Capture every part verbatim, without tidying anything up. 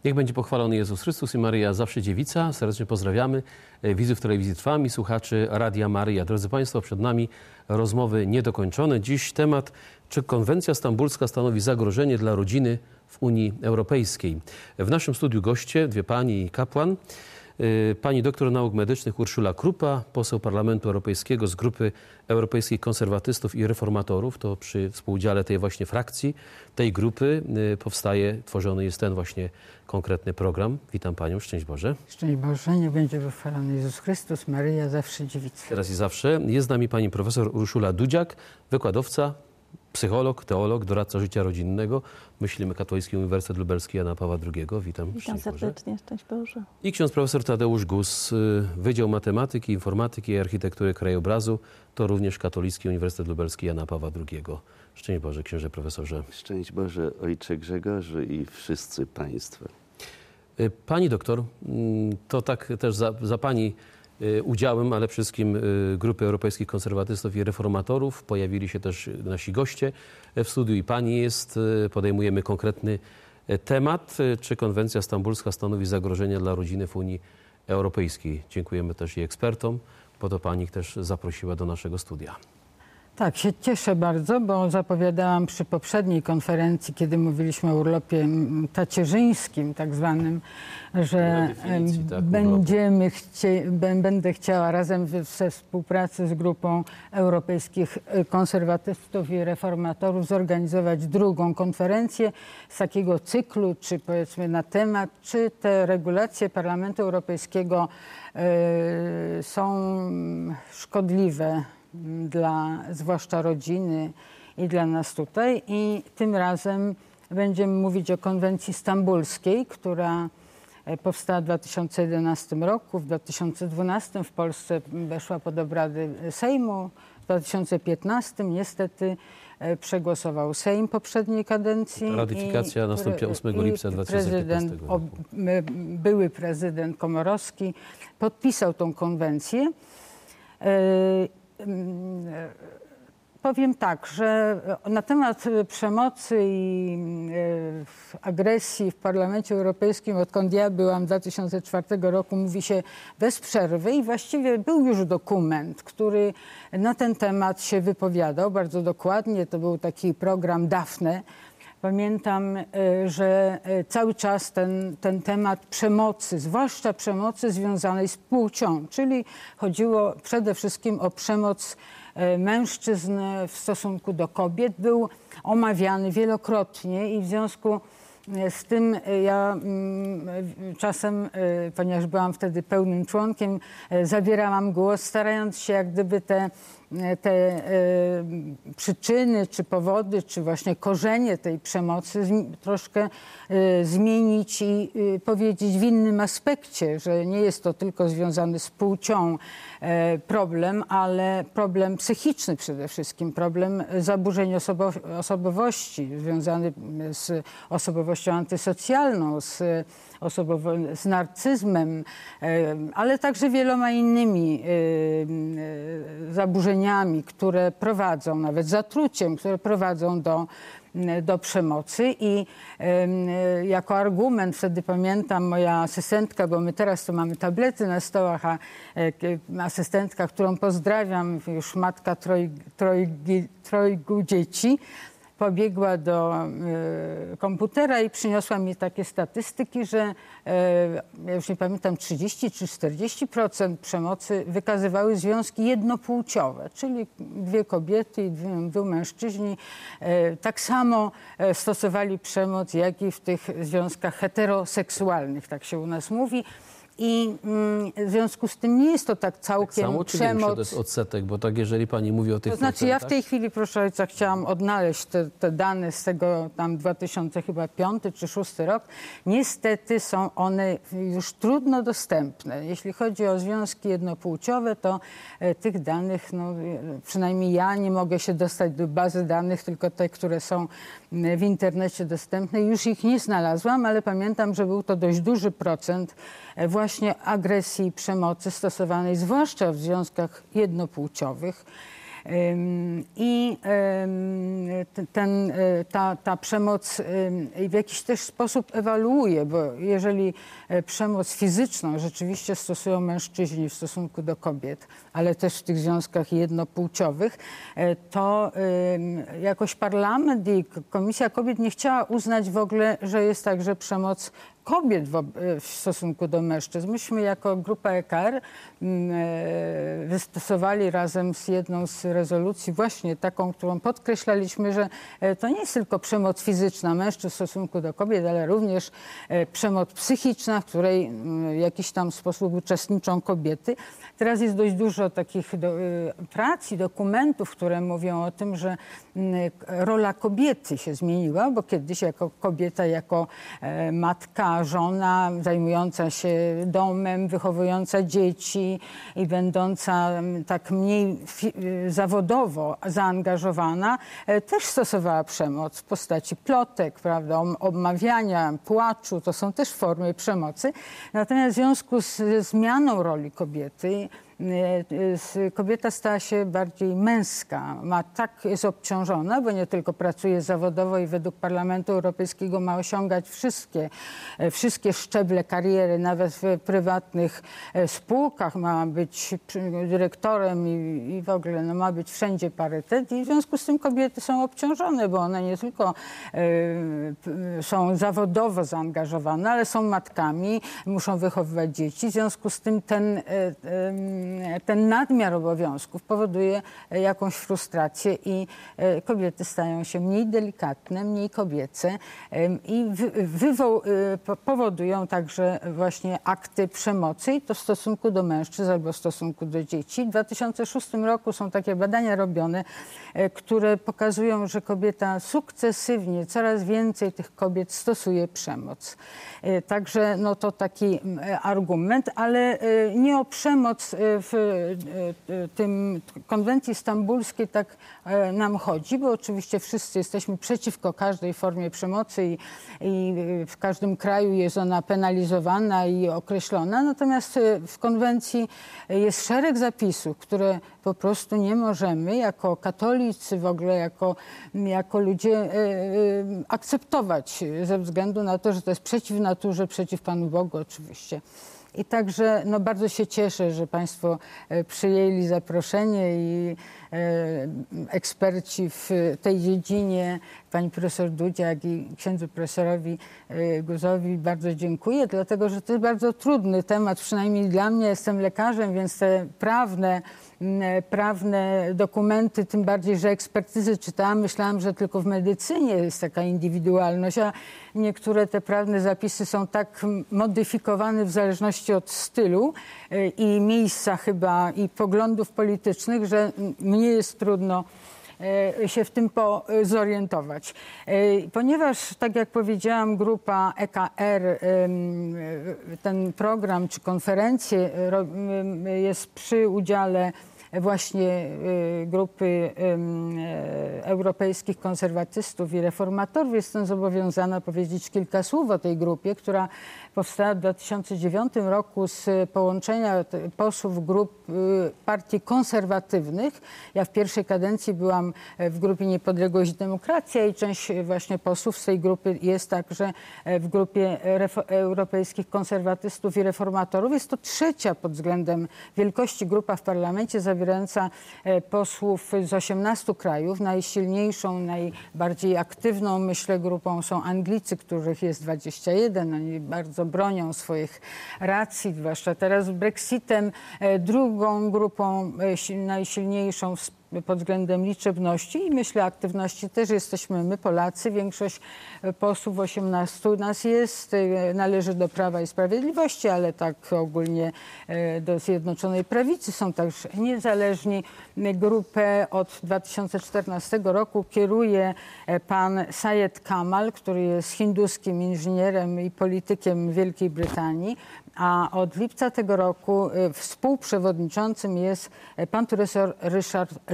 Niech będzie pochwalony Jezus Chrystus i Maryja zawsze dziewica. Serdecznie pozdrawiamy widzów telewizji Trwam i słuchaczy Radia Maryja. Drodzy Państwo, przed nami rozmowy niedokończone. Dziś temat, czy konwencja stambulska stanowi zagrożenie dla rodziny w Unii Europejskiej. W naszym studiu goście, dwie pani i kapłan. Pani doktor nauk medycznych Urszula Krupa, poseł Parlamentu Europejskiego z grupy Europejskich Konserwatystów i Reformatorów. To przy współudziale tej właśnie frakcji, tej grupy powstaje, tworzony jest ten właśnie konkretny program. Witam Panią, szczęść Boże. Szczęść Boże, niech będzie wychwalony Jezus Chrystus, Maryja zawsze dziewica. Teraz i zawsze. Jest z nami pani profesor Urszula Dudziak, wykładowca, psycholog, teolog, doradca życia rodzinnego. Myślimy Katolicki Uniwersytet Lubelski Jana Pawła drugiego. Witam. Witam serdecznie, szczęść Boże. I ksiądz profesor Tadeusz Gus, Wydział Matematyki, Informatyki i Architektury Krajobrazu. To również Katolicki Uniwersytet Lubelski Jana Pawła drugiego. Szczęść Boże, księże profesorze. Szczęść Boże, ojcze Grzegorzu i wszyscy państwo. Pani doktor, to tak też za, za pani udziałem, ale przede wszystkim Grupy Europejskich Konserwatystów i Reformatorów. Pojawili się też nasi goście w studiu i pani jest. Podejmujemy konkretny temat, czy konwencja stambulska stanowi zagrożenie dla rodziny w Unii Europejskiej. Dziękujemy też i ekspertom, po to pani ich też zaprosiła do naszego studia. Tak, się cieszę bardzo, bo zapowiadałam przy poprzedniej konferencji, kiedy mówiliśmy o urlopie tacierzyńskim tak zwanym, że definicji, tak, będziemy chcie, będę chciała razem we współpracy z Grupą Europejskich Konserwatystów i Reformatorów zorganizować drugą konferencję z takiego cyklu, czy powiedzmy na temat, czy te regulacje Parlamentu Europejskiego y, są szkodliwe dla zwłaszcza rodziny i dla nas tutaj. I tym razem będziemy mówić o konwencji stambulskiej, która powstała w dwa tysiące jedenastym roku. W dwa tysiące dwunastym w Polsce weszła pod obrady Sejmu. W dwa tysiące piętnastym niestety przegłosował Sejm poprzedniej kadencji. Ratyfikacja nastąpiła ósmego lipca dwa tysiące piętnastego roku. Były prezydent Komorowski podpisał tą konwencję. Powiem tak, że na temat przemocy i agresji w Parlamencie Europejskim, odkąd ja byłam w dwa tysiące czwartego roku, mówi się bez przerwy i właściwie był już dokument, który na ten temat się wypowiadał bardzo dokładnie. To był taki program Daphne. Pamiętam, że cały czas ten, ten temat przemocy, zwłaszcza przemocy związanej z płcią, czyli chodziło przede wszystkim o przemoc mężczyzn w stosunku do kobiet, był omawiany wielokrotnie i w związku z tym ja czasem, ponieważ byłam wtedy pełnym członkiem, zabierałam głos, starając się jak gdyby te te e, przyczyny, czy powody, czy właśnie korzenie tej przemocy z, troszkę e, zmienić i e, powiedzieć w innym aspekcie, że nie jest to tylko związany z płcią e, problem, ale problem psychiczny przede wszystkim, problem zaburzeń osobo osobowości związany z osobowością antysocjalną, z osobowo- z narcyzmem, ale także wieloma innymi zaburzeniami, które prowadzą, nawet zatruciem, które prowadzą do, do przemocy. I jako argument wtedy pamiętam moja asystentka, bo my teraz to mamy tablety na stołach, a asystentka, którą pozdrawiam, już matka troj, troj, trojgu dzieci, pobiegła do y, komputera i przyniosła mi takie statystyki, że y, ja już nie pamiętam, trzydzieści czy czterdzieści procent przemocy wykazywały związki jednopłciowe, czyli dwie kobiety i dwóch mężczyźni y, tak samo y, stosowali przemoc, jak i w tych związkach heteroseksualnych, tak się u nas mówi. I mm, w związku z tym nie jest to tak całkiem tak samo, czy przemoc. Większy to jest odsetek, bo tak jeżeli pani mówi o tych To znaczy procentach... ja w tej chwili, proszę ojca, chciałam odnaleźć te, te dane z tego tam dwa tysiące piąty czy szósty rok. Niestety są one już trudno dostępne. Jeśli chodzi o związki jednopłciowe, to e, tych danych, no, przynajmniej ja nie mogę się dostać do bazy danych, tylko te, które są w internecie dostępne. Już ich nie znalazłam, ale pamiętam, że był to dość duży procent właśnie agresji i przemocy stosowanej zwłaszcza w związkach jednopłciowych. I ten, ta, ta przemoc w jakiś też sposób ewoluuje, bo jeżeli przemoc fizyczną rzeczywiście stosują mężczyźni w stosunku do kobiet, ale też w tych związkach jednopłciowych, to jakoś parlament i Komisja Kobiet nie chciała uznać w ogóle, że jest także przemoc kobiet w, w stosunku do mężczyzn. Myśmy jako grupa E K R wystosowali razem z jedną z rezolucji właśnie taką, którą podkreślaliśmy, że to nie jest tylko przemoc fizyczna mężczyzn w stosunku do kobiet, ale również przemoc psychiczna, w której w jakiś tam sposób uczestniczą kobiety. Teraz jest dość dużo takich do, prac i dokumentów, które mówią o tym, że rola kobiety się zmieniła, bo kiedyś jako kobieta, jako matka, żona zajmująca się domem, wychowująca dzieci i będąca tak mniej zawodowo zaangażowana, też stosowała przemoc w postaci plotek, prawda, obmawiania, płaczu. To są też formy przemocy. Natomiast w związku z zmianą roli kobiety, kobieta stała się bardziej męska, ma, tak jest obciążona, bo nie tylko pracuje zawodowo i według Parlamentu Europejskiego ma osiągać wszystkie, wszystkie szczeble kariery, nawet w prywatnych spółkach, ma być dyrektorem i, i w ogóle no, ma być wszędzie parytet i w związku z tym kobiety są obciążone, bo one nie tylko y, są zawodowo zaangażowane, ale są matkami, muszą wychowywać dzieci, w związku z tym ten y, y, ten nadmiar obowiązków powoduje jakąś frustrację i kobiety stają się mniej delikatne, mniej kobiece i powodują także właśnie akty przemocy i to w stosunku do mężczyzn albo w stosunku do dzieci. W dwa tysiące szóstym roku są takie badania robione, które pokazują, że kobieta sukcesywnie, coraz więcej tych kobiet stosuje przemoc. Także no to taki argument, ale nie o przemoc w tym konwencji stambulskiej tak nam chodzi, bo oczywiście wszyscy jesteśmy przeciwko każdej formie przemocy i, i w każdym kraju jest ona penalizowana i określona. Natomiast w konwencji jest szereg zapisów, które po prostu nie możemy jako katolicy, w ogóle jako, jako ludzie akceptować ze względu na to, że to jest przeciw naturze, przeciw Panu Bogu oczywiście. I także no, bardzo się cieszę, że Państwo przyjęli zaproszenie i e, eksperci w tej dziedzinie, pani profesor Dudziak i księdzu profesorowi e, Guzowi bardzo dziękuję, dlatego że to jest bardzo trudny temat, przynajmniej dla mnie, jestem lekarzem, więc te prawne, prawne dokumenty, tym bardziej, że ekspertyzy czytałam, myślałam, że tylko w medycynie jest taka indywidualność, a niektóre te prawne zapisy są tak modyfikowane w zależności od stylu i miejsca chyba i poglądów politycznych, że mnie jest trudno się w tym zorientować. Ponieważ, tak jak powiedziałam, grupa E K R, ten program czy konferencję jest przy udziale właśnie grupy europejskich konserwatystów i reformatorów, jestem zobowiązana powiedzieć kilka słów o tej grupie, która powstała w dwa tysiące dziewiątym roku z połączenia posłów grup partii konserwatywnych. Ja w pierwszej kadencji byłam w grupie Niepodległość i Demokracja i część właśnie posłów z tej grupy jest także w grupie europejskich konserwatystów i reformatorów. Jest to trzecia pod względem wielkości grupa w parlamencie, zawierająca posłów z osiemnastu krajów. Najsilniejszą, najbardziej aktywną, myślę, grupą są Anglicy, których jest dwadzieścia jeden. Oni bardzo bronią swoich racji, zwłaszcza teraz z Brexitem. Drugą grupą najsilniejszą pod względem liczebności i myślę aktywności też jesteśmy my, Polacy. Większość posłów, osiemnastu nas jest, należy do Prawa i Sprawiedliwości, ale tak ogólnie do Zjednoczonej Prawicy. Są także niezależni. Grupę od dwa tysiące czternastego roku kieruje pan Syed Kamal, który jest hinduskim inżynierem i politykiem Wielkiej Brytanii. A od lipca tego roku współprzewodniczącym jest pan profesor Ryszard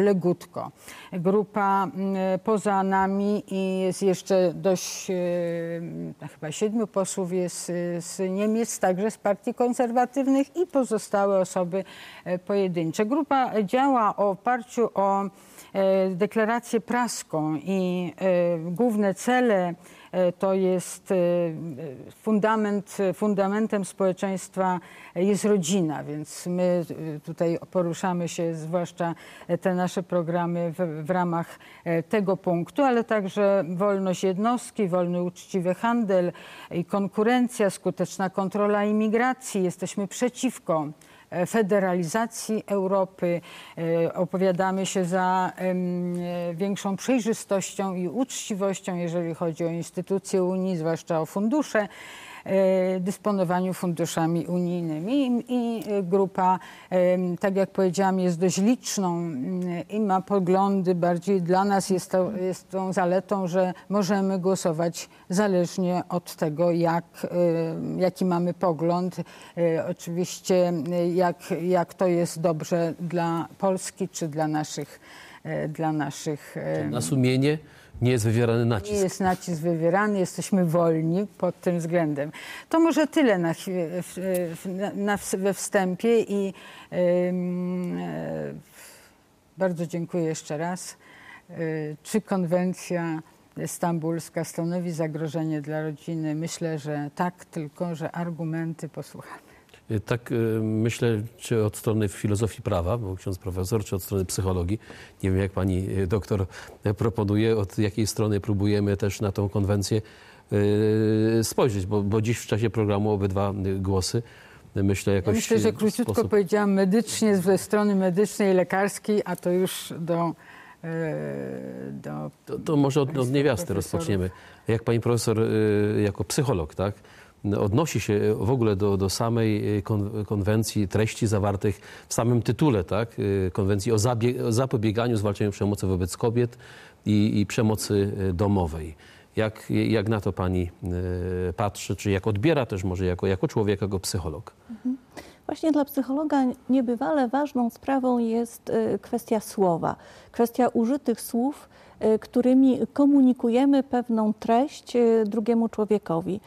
Legutko. Grupa poza nami i jest jeszcze dość, chyba siedmiu posłów jest z Niemiec, także z partii konserwatywnych i pozostałe osoby pojedyncze. Grupa działa w oparciu o deklarację praską i główne cele to jest fundament, fundamentem społeczeństwa jest rodzina, więc my tutaj poruszamy się, zwłaszcza te nasze programy w, w ramach tego punktu, ale także wolność jednostki, wolny, uczciwy handel i konkurencja, skuteczna kontrola imigracji. Jesteśmy przeciwko federalizacji Europy, opowiadamy się za większą przejrzystością i uczciwością, jeżeli chodzi o instytucje Unii, zwłaszcza o fundusze, dysponowaniu funduszami unijnymi i grupa, tak jak powiedziałam, jest dość liczną i ma poglądy bardziej dla nas jest, to, jest tą zaletą, że możemy głosować zależnie od tego, jak, jaki mamy pogląd. Oczywiście jak, jak to jest dobrze dla Polski czy dla naszych, dla naszych... Na sumienie nie jest wywierany nacisk. Nie jest nacisk wywierany, jesteśmy wolni pod tym względem. To może tyle na, na, na, we wstępie i yy, yy, bardzo dziękuję jeszcze raz. Yy, czy konwencja stambulska stanowi zagrożenie dla rodziny? Myślę, że tak, tylko że argumenty posłuchamy. Tak myślę, czy od strony filozofii prawa, bo ksiądz profesor, czy od strony psychologii. Nie wiem, jak pani doktor proponuje, od jakiej strony próbujemy też na tą konwencję spojrzeć, bo, bo dziś w czasie programu obydwa głosy, myślę, jakoś... Ja myślę, że króciutko sposób... powiedziałam medycznie, ze strony medycznej, lekarskiej, a to już do... do to, to może od, od niewiasty profesorów. rozpoczniemy. Jak pani profesor, jako psycholog, tak? Odnosi się w ogóle do, do samej konwencji, treści zawartych w samym tytule, tak? Konwencji o, zabie- o zapobieganiu, zwalczaniu przemocy wobec kobiet i, i przemocy domowej. Jak, jak na to pani patrzy, czy jak odbiera też może jako, jako człowiek, jako psycholog? Mhm. Właśnie dla psychologa niebywale ważną sprawą jest kwestia słowa, kwestia użytych słów, którymi komunikujemy pewną treść drugiemu człowiekowi.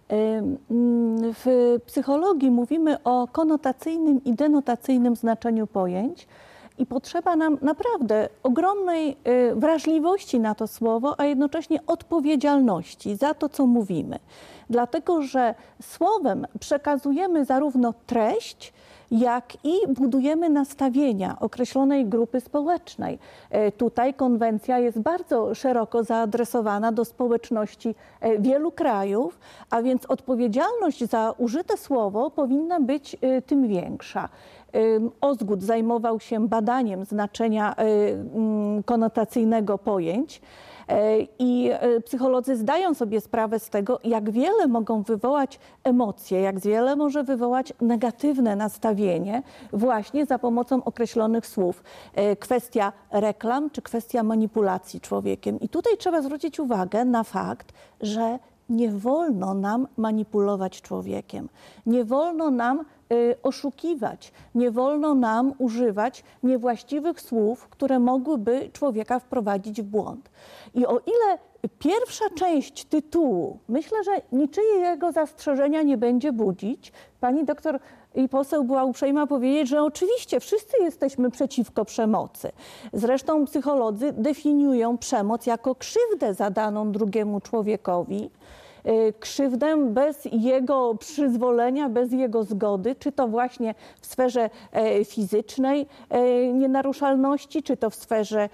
W psychologii mówimy o konotacyjnym i denotacyjnym znaczeniu pojęć i potrzeba nam naprawdę ogromnej wrażliwości na to słowo, a jednocześnie odpowiedzialności za to, co mówimy. Dlatego, że słowem przekazujemy zarówno treść, jak i budujemy nastawienia określonej grupy społecznej. Tutaj konwencja jest bardzo szeroko zaadresowana do społeczności wielu krajów, a więc odpowiedzialność za użyte słowo powinna być tym większa. Ozgód zajmował się badaniem znaczenia konotacyjnego pojęć. I psycholodzy zdają sobie sprawę z tego, jak wiele mogą wywołać emocje, jak wiele może wywołać negatywne nastawienie właśnie za pomocą określonych słów. Kwestia reklam czy kwestia manipulacji człowiekiem. I tutaj trzeba zwrócić uwagę na fakt, że nie wolno nam manipulować człowiekiem. Nie wolno nam y, oszukiwać. Nie wolno nam używać niewłaściwych słów, które mogłyby człowieka wprowadzić w błąd. I o ile pierwsza część tytułu, myślę, że niczyjego zastrzeżenia nie będzie budzić, pani doktor i poseł była uprzejma powiedzieć, że oczywiście wszyscy jesteśmy przeciwko przemocy. Zresztą psycholodzy definiują przemoc jako krzywdę zadaną drugiemu człowiekowi, krzywdę bez jego przyzwolenia, bez jego zgody, czy to właśnie w sferze fizycznej nienaruszalności, czy to w sferze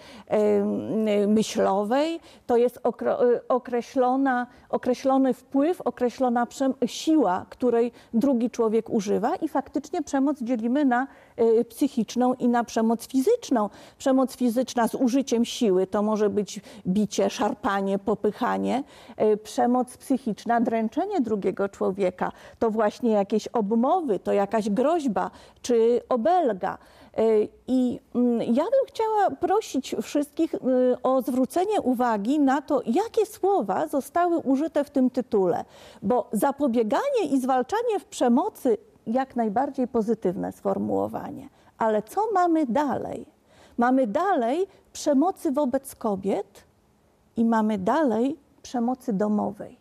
myślowej. To jest określona, określony wpływ, określona siła, której drugi człowiek używa i faktycznie przemoc dzielimy na psychiczną i na przemoc fizyczną. Przemoc fizyczna z użyciem siły to może być bicie, szarpanie, popychanie. Przemoc psychiczna, dręczenie drugiego człowieka, to właśnie jakieś obmowy, to jakaś groźba czy obelga. I ja bym chciała prosić wszystkich o zwrócenie uwagi na to, jakie słowa zostały użyte w tym tytule, bo zapobieganie i zwalczanie w przemocy jak najbardziej pozytywne sformułowanie. Ale co mamy dalej? Mamy dalej przemocy wobec kobiet i mamy dalej przemocy domowej.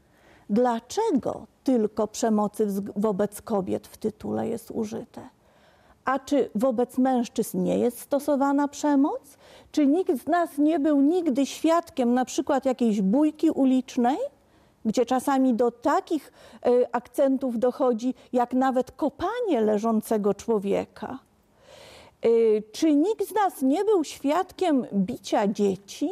Dlaczego tylko przemocy wobec kobiet w tytule jest użyte? A czy wobec mężczyzn nie jest stosowana przemoc? Czy nikt z nas nie był nigdy świadkiem na przykład jakiejś bójki ulicznej, gdzie czasami do takich y, akcentów dochodzi, jak nawet kopanie leżącego człowieka? Y, czy nikt z nas nie był świadkiem bicia dzieci?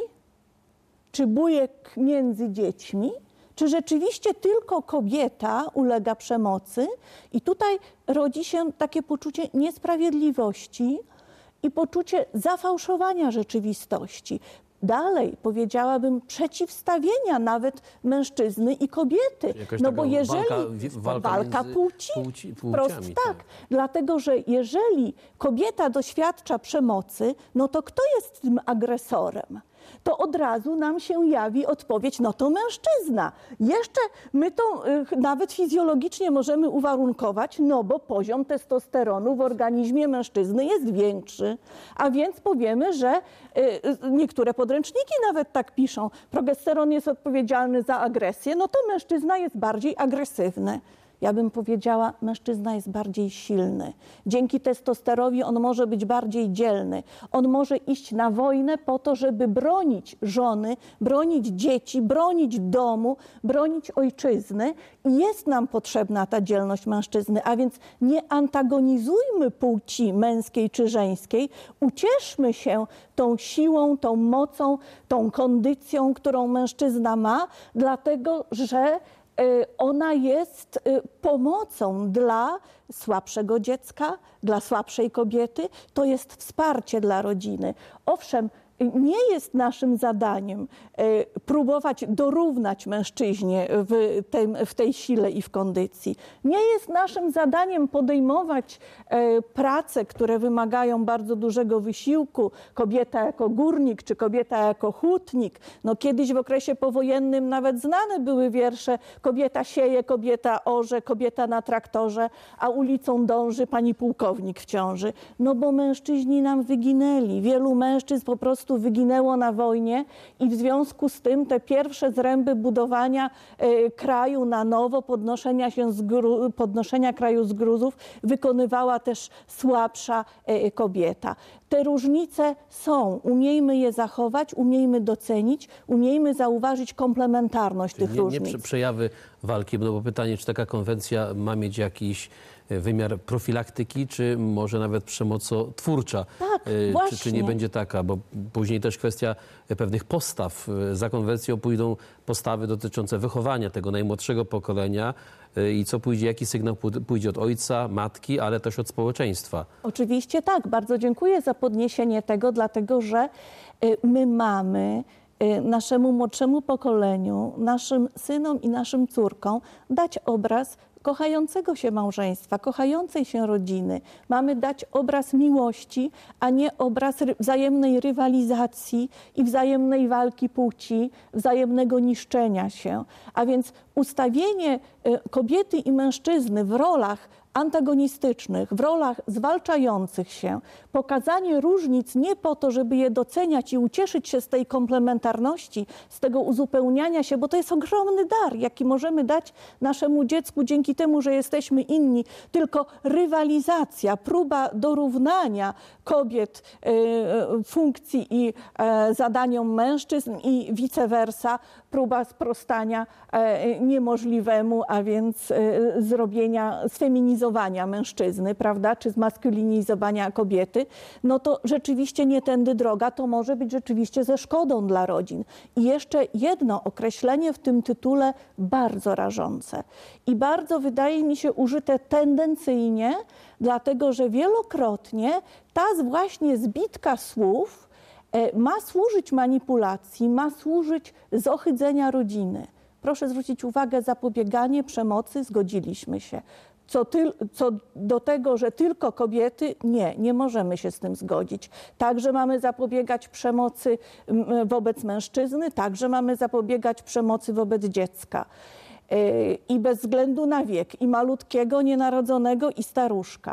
Czy bójek między dziećmi? Czy rzeczywiście tylko kobieta ulega przemocy? I tutaj rodzi się takie poczucie niesprawiedliwości i poczucie zafałszowania rzeczywistości. Dalej powiedziałabym przeciwstawienia nawet mężczyzny i kobiety. No bo jeżeli walka, walka, walka płci, płci wprost płciami, tak. tak. Dlatego, że jeżeli kobieta doświadcza przemocy, no to kto jest tym agresorem? To od razu nam się jawi odpowiedź, no to mężczyzna. Jeszcze my to y, nawet fizjologicznie możemy uwarunkować, no bo poziom testosteronu w organizmie mężczyzny jest większy. A więc powiemy, że y, y, niektóre podręczniki nawet tak piszą, progesteron jest odpowiedzialny za agresję, no to mężczyzna jest bardziej agresywny. Ja bym powiedziała, mężczyzna jest bardziej silny. Dzięki testosterowi on może być bardziej dzielny. On może iść na wojnę po to, żeby bronić żony, bronić dzieci, bronić domu, bronić ojczyzny. I jest nam potrzebna ta dzielność mężczyzny, a więc nie antagonizujmy płci męskiej czy żeńskiej. Ucieszmy się tą siłą, tą mocą, tą kondycją, którą mężczyzna ma, dlatego że ona jest pomocą dla słabszego dziecka, dla słabszej kobiety. To jest wsparcie dla rodziny. Owszem, nie jest naszym zadaniem próbować dorównać mężczyźnie w, tym, w tej sile i w kondycji. Nie jest naszym zadaniem podejmować prace, które wymagają bardzo dużego wysiłku. Kobieta jako górnik, czy kobieta jako hutnik. No kiedyś w okresie powojennym nawet znane były wiersze: kobieta sieje, kobieta orze, kobieta na traktorze, a ulicą dąży pani pułkownik w ciąży. No bo mężczyźni nam wyginęli. Wielu mężczyzn po prostu wyginęło na wojnie i w związku z tym te pierwsze zręby budowania y, kraju na nowo, podnoszenia się z gru, podnoszenia kraju z gruzów wykonywała też słabsza y, kobieta. Te różnice są. Umiejmy je zachować, umiejmy docenić, umiejmy zauważyć komplementarność Czyli tych nie, różnic. Nie przejawy walki, no bo pytanie, czy taka konwencja ma mieć jakiś wymiar profilaktyki, czy może nawet przemocotwórcza. Tak, czy, właśnie. czy nie będzie taka, bo później też kwestia pewnych postaw. Za konwencją pójdą postawy dotyczące wychowania tego najmłodszego pokolenia i co pójdzie, jaki sygnał pójdzie od ojca, matki, ale też od społeczeństwa. Oczywiście tak. Bardzo dziękuję za podniesienie tego, dlatego że my mamy naszemu młodszemu pokoleniu, naszym synom i naszym córkom dać obraz kochającego się małżeństwa, kochającej się rodziny. Mamy dać obraz miłości, a nie obraz ry- wzajemnej rywalizacji i wzajemnej walki płci, wzajemnego niszczenia się. A więc ustawienie y, kobiety i mężczyzny w rolach antagonistycznych, w rolach zwalczających się, pokazanie różnic nie po to, żeby je doceniać i ucieszyć się z tej komplementarności, z tego uzupełniania się, bo to jest ogromny dar, jaki możemy dać naszemu dziecku dzięki temu, że jesteśmy inni, tylko rywalizacja, próba dorównania kobiet y, funkcji i y, zadaniom mężczyzn i vice versa, próba sprostania y, niemożliwemu, a więc y, zrobienia, sfeminizowania mężczyzny, prawda, czy zmaskulinizowania kobiety, no to rzeczywiście nie tędy droga, to może być rzeczywiście ze szkodą dla rodzin. I jeszcze jedno określenie w tym tytule bardzo rażące i bardzo, wydaje mi się, użyte tendencyjnie, dlatego że wielokrotnie ta właśnie zbitka słów ma służyć manipulacji, ma służyć zohydzenia rodziny. Proszę zwrócić uwagę, zapobieganie przemocy, zgodziliśmy się. Co, ty, co do tego, że tylko kobiety, nie, nie możemy się z tym zgodzić. Także mamy zapobiegać przemocy wobec mężczyzny, także mamy zapobiegać przemocy wobec dziecka. I bez względu na wiek, i malutkiego, nienarodzonego, i staruszka.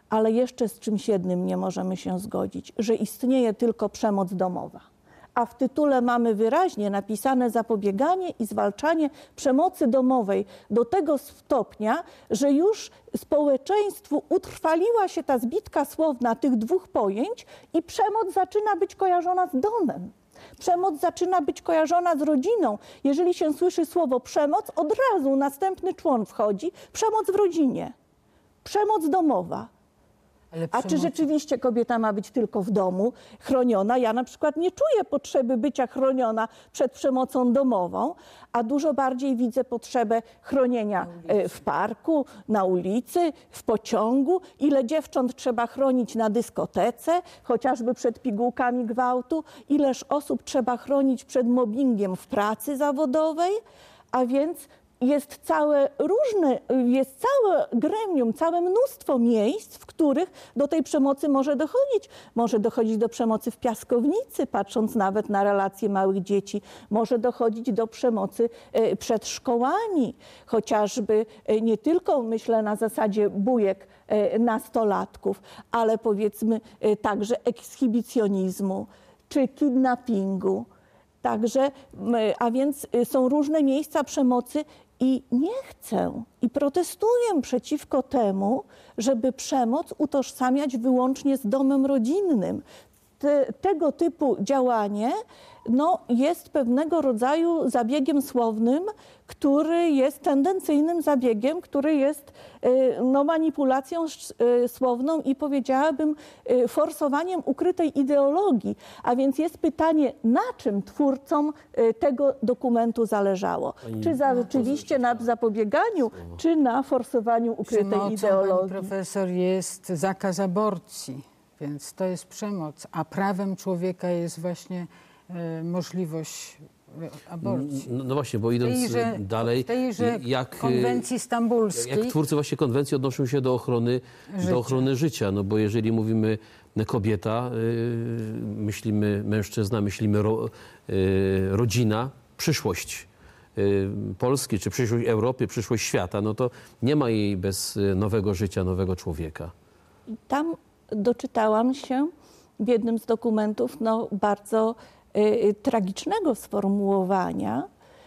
Ale jeszcze z czymś jednym nie możemy się zgodzić, że istnieje tylko przemoc domowa. A w tytule mamy wyraźnie napisane zapobieganie i zwalczanie przemocy domowej do tego stopnia, że już społeczeństwu utrwaliła się ta zbitka słowna tych dwóch pojęć i przemoc zaczyna być kojarzona z domem. Przemoc zaczyna być kojarzona z rodziną. Jeżeli się słyszy słowo przemoc, od razu następny człon wchodzi. Przemoc w rodzinie, przemoc domowa. Ale A czy przemoc- rzeczywiście kobieta ma być tylko w domu chroniona? Ja na przykład nie czuję potrzeby bycia chroniona przed przemocą domową, a dużo bardziej widzę potrzebę chronienia e, w parku, na ulicy, w pociągu. Ile dziewcząt trzeba chronić na dyskotece, chociażby przed pigułkami gwałtu. Ileż osób trzeba chronić przed mobbingiem w pracy zawodowej. A więc jest całe różne, jest całe gremium, całe mnóstwo miejsc, w których do tej przemocy może dochodzić. Może dochodzić do przemocy w piaskownicy, patrząc nawet na relacje małych dzieci. Może dochodzić do przemocy e, przed szkołami, chociażby e, nie tylko, myślę, na zasadzie bujek e, nastolatków, ale powiedzmy e, także ekshibicjonizmu czy kidnappingu. Także, a więc są różne miejsca przemocy i nie chcę i protestuję przeciwko temu, żeby przemoc utożsamiać wyłącznie z domem rodzinnym. Te, tego typu działanie no, jest pewnego rodzaju zabiegiem słownym, który jest tendencyjnym zabiegiem, który jest no, manipulacją słowną i powiedziałabym forsowaniem ukrytej ideologii. A więc jest pytanie, na czym twórcom tego dokumentu zależało? Pani, Czy za, rzeczywiście na zapobieganiu, czy na forsowaniu ukrytej Przemocą, ideologii? pani profesor, jest zakaz aborcji, więc to jest przemoc, a prawem człowieka jest właśnie e, możliwość e, aborcji. No, no właśnie, bo idąc tejże, dalej, w tejże jak, konwencji stambulskiej. jak twórcy właśnie konwencji odnoszą się do ochrony życia, do ochrony życia, no bo jeżeli mówimy kobieta, yy, myślimy mężczyzna, myślimy ro, yy, rodzina, przyszłość yy, Polski, czy przyszłość Europy, przyszłość świata, no to nie ma jej bez nowego życia, nowego człowieka. Tam doczytałam się w jednym z dokumentów no, bardzo y, tragicznego sformułowania,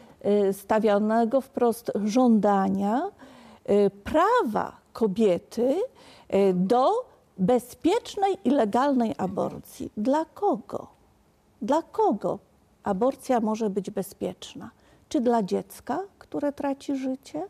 y, stawianego wprost żądania y, prawa kobiety y, do bezpiecznej i legalnej aborcji. Dla kogo? Dla kogo aborcja może być bezpieczna? Czy dla dziecka, które traci życie?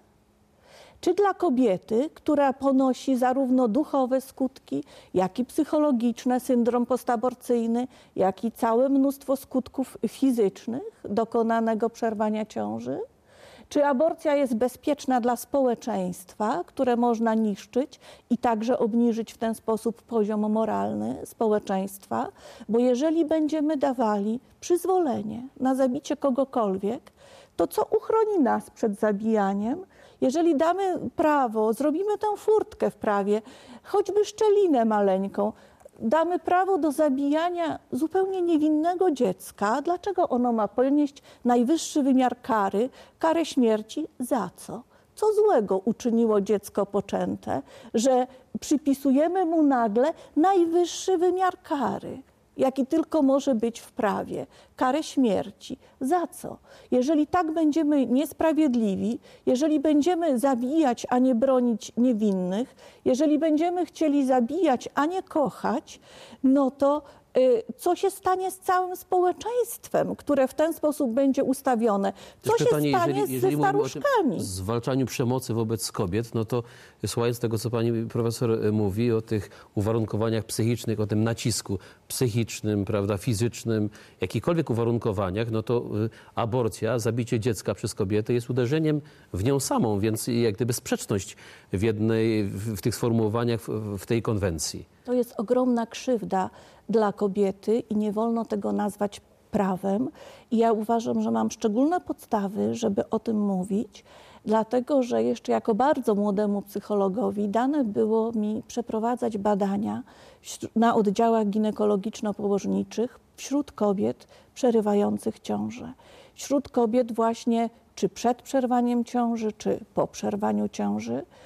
Czy dla kobiety, która ponosi zarówno duchowe skutki, jak i psychologiczne, syndrom postaborcyjny, jak i całe mnóstwo skutków fizycznych dokonanego przerwania ciąży? Czy aborcja jest bezpieczna dla społeczeństwa, które można niszczyć i także obniżyć w ten sposób poziom moralny społeczeństwa? Bo jeżeli będziemy dawali przyzwolenie na zabicie kogokolwiek, to co uchroni nas przed zabijaniem? Jeżeli damy prawo, zrobimy tę furtkę w prawie, choćby szczelinę maleńką, damy prawo do zabijania zupełnie niewinnego dziecka, dlaczego ono ma ponieść najwyższy wymiar kary, karę śmierci? Za co? Co złego uczyniło dziecko poczęte, że przypisujemy mu nagle najwyższy wymiar kary, jaki tylko może być w prawie, karę śmierci? Za co? Jeżeli tak będziemy niesprawiedliwi, jeżeli będziemy zabijać, a nie bronić niewinnych, jeżeli będziemy chcieli zabijać, a nie kochać, no to y, co się stanie z całym społeczeństwem, które w ten sposób będzie ustawione? Co Też się pytanie, stanie jeżeli, jeżeli ze mówimy o staruszkami? tym zwalczaniu przemocy wobec kobiet, no to słuchając tego, co pani profesor mówi o tych uwarunkowaniach psychicznych, o tym nacisku psychicznym, prawda, fizycznym, jakichkolwiek uwarunkowaniach, no to y, aborcja, zabicie dziecka przez kobietę jest uderzeniem w nią samą, więc jak gdyby sprzeczność w jednej, w, w tych sformułowaniach w, w tej konwencji. To jest ogromna krzywda dla kobiety i nie wolno tego nazwać prawem. I ja uważam, że mam szczególne podstawy, żeby o tym mówić, dlatego że jeszcze jako bardzo młodemu psychologowi dane było mi przeprowadzać badania na oddziałach ginekologiczno-położniczych wśród kobiet przerywających ciążę. Wśród kobiet właśnie czy przed przerwaniem ciąży, czy po przerwaniu ciąży.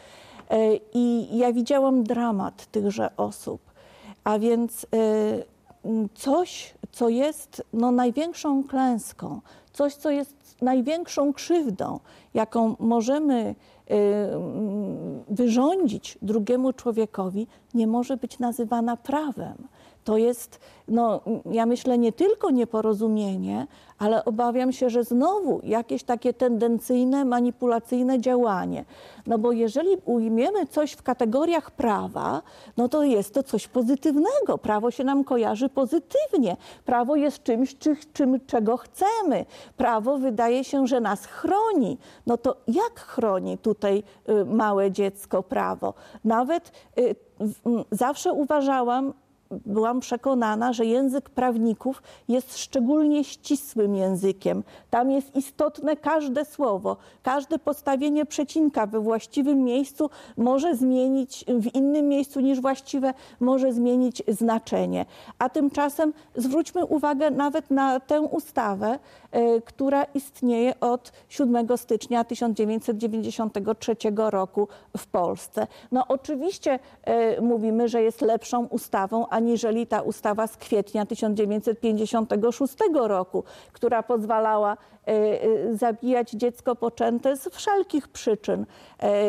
I ja widziałam dramat tychże osób. A więc coś, co jest no, największą klęską, coś, co jest największą krzywdą, jaką możemy wyrządzić drugiemu człowiekowi, nie może być nazywana prawem. To jest, no, ja myślę, nie tylko nieporozumienie, ale obawiam się, że znowu jakieś takie tendencyjne, manipulacyjne działanie. No bo jeżeli ujmiemy coś w kategoriach prawa, no to jest to coś pozytywnego. Prawo się nam kojarzy pozytywnie. Prawo jest czymś, czy, czym, czego chcemy. Prawo wydaje się, że nas chroni. No to jak chroni tutaj y, małe dziecko prawo? Nawet y, y, zawsze uważałam, byłam przekonana, że język prawników jest szczególnie ścisłym językiem. Tam jest istotne każde słowo, każde postawienie przecinka we właściwym miejscu może zmienić, w innym miejscu niż właściwe, może zmienić znaczenie. A tymczasem zwróćmy uwagę nawet na tę ustawę, y, która istnieje od siódmego stycznia tysiąc dziewięćset dziewięćdziesiątego trzeciego roku w Polsce. No oczywiście y, mówimy, że jest lepszą ustawą, aniżeli ta ustawa z kwietnia tysiąc dziewięćset pięćdziesiątego szóstego roku, która pozwalała y, y, zabijać dziecko poczęte z wszelkich przyczyn y,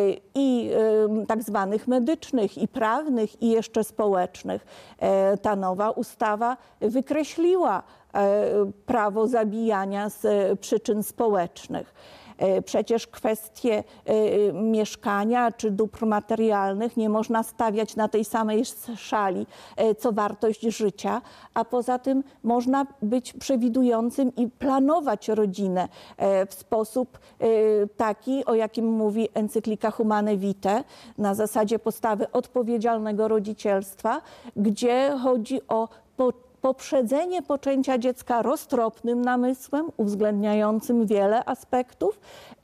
i y, tak zwanych medycznych, i prawnych, i jeszcze społecznych. Y, ta nowa ustawa wykreśliła y, prawo zabijania z y, przyczyn społecznych. Przecież kwestie y, mieszkania czy dóbr materialnych nie można stawiać na tej samej szali, y, co wartość życia, a poza tym można być przewidującym i planować rodzinę y, w sposób y, taki, o jakim mówi encyklika Humane Vitae, na zasadzie postawy odpowiedzialnego rodzicielstwa, gdzie chodzi o po poprzedzenie poczęcia dziecka roztropnym namysłem, uwzględniającym wiele aspektów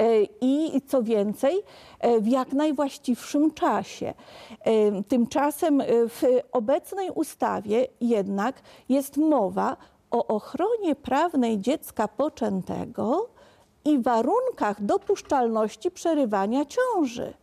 i co więcej, w jak najwłaściwszym czasie. Tymczasem w obecnej ustawie jednak jest mowa o ochronie prawnej dziecka poczętego i warunkach dopuszczalności przerywania ciąży.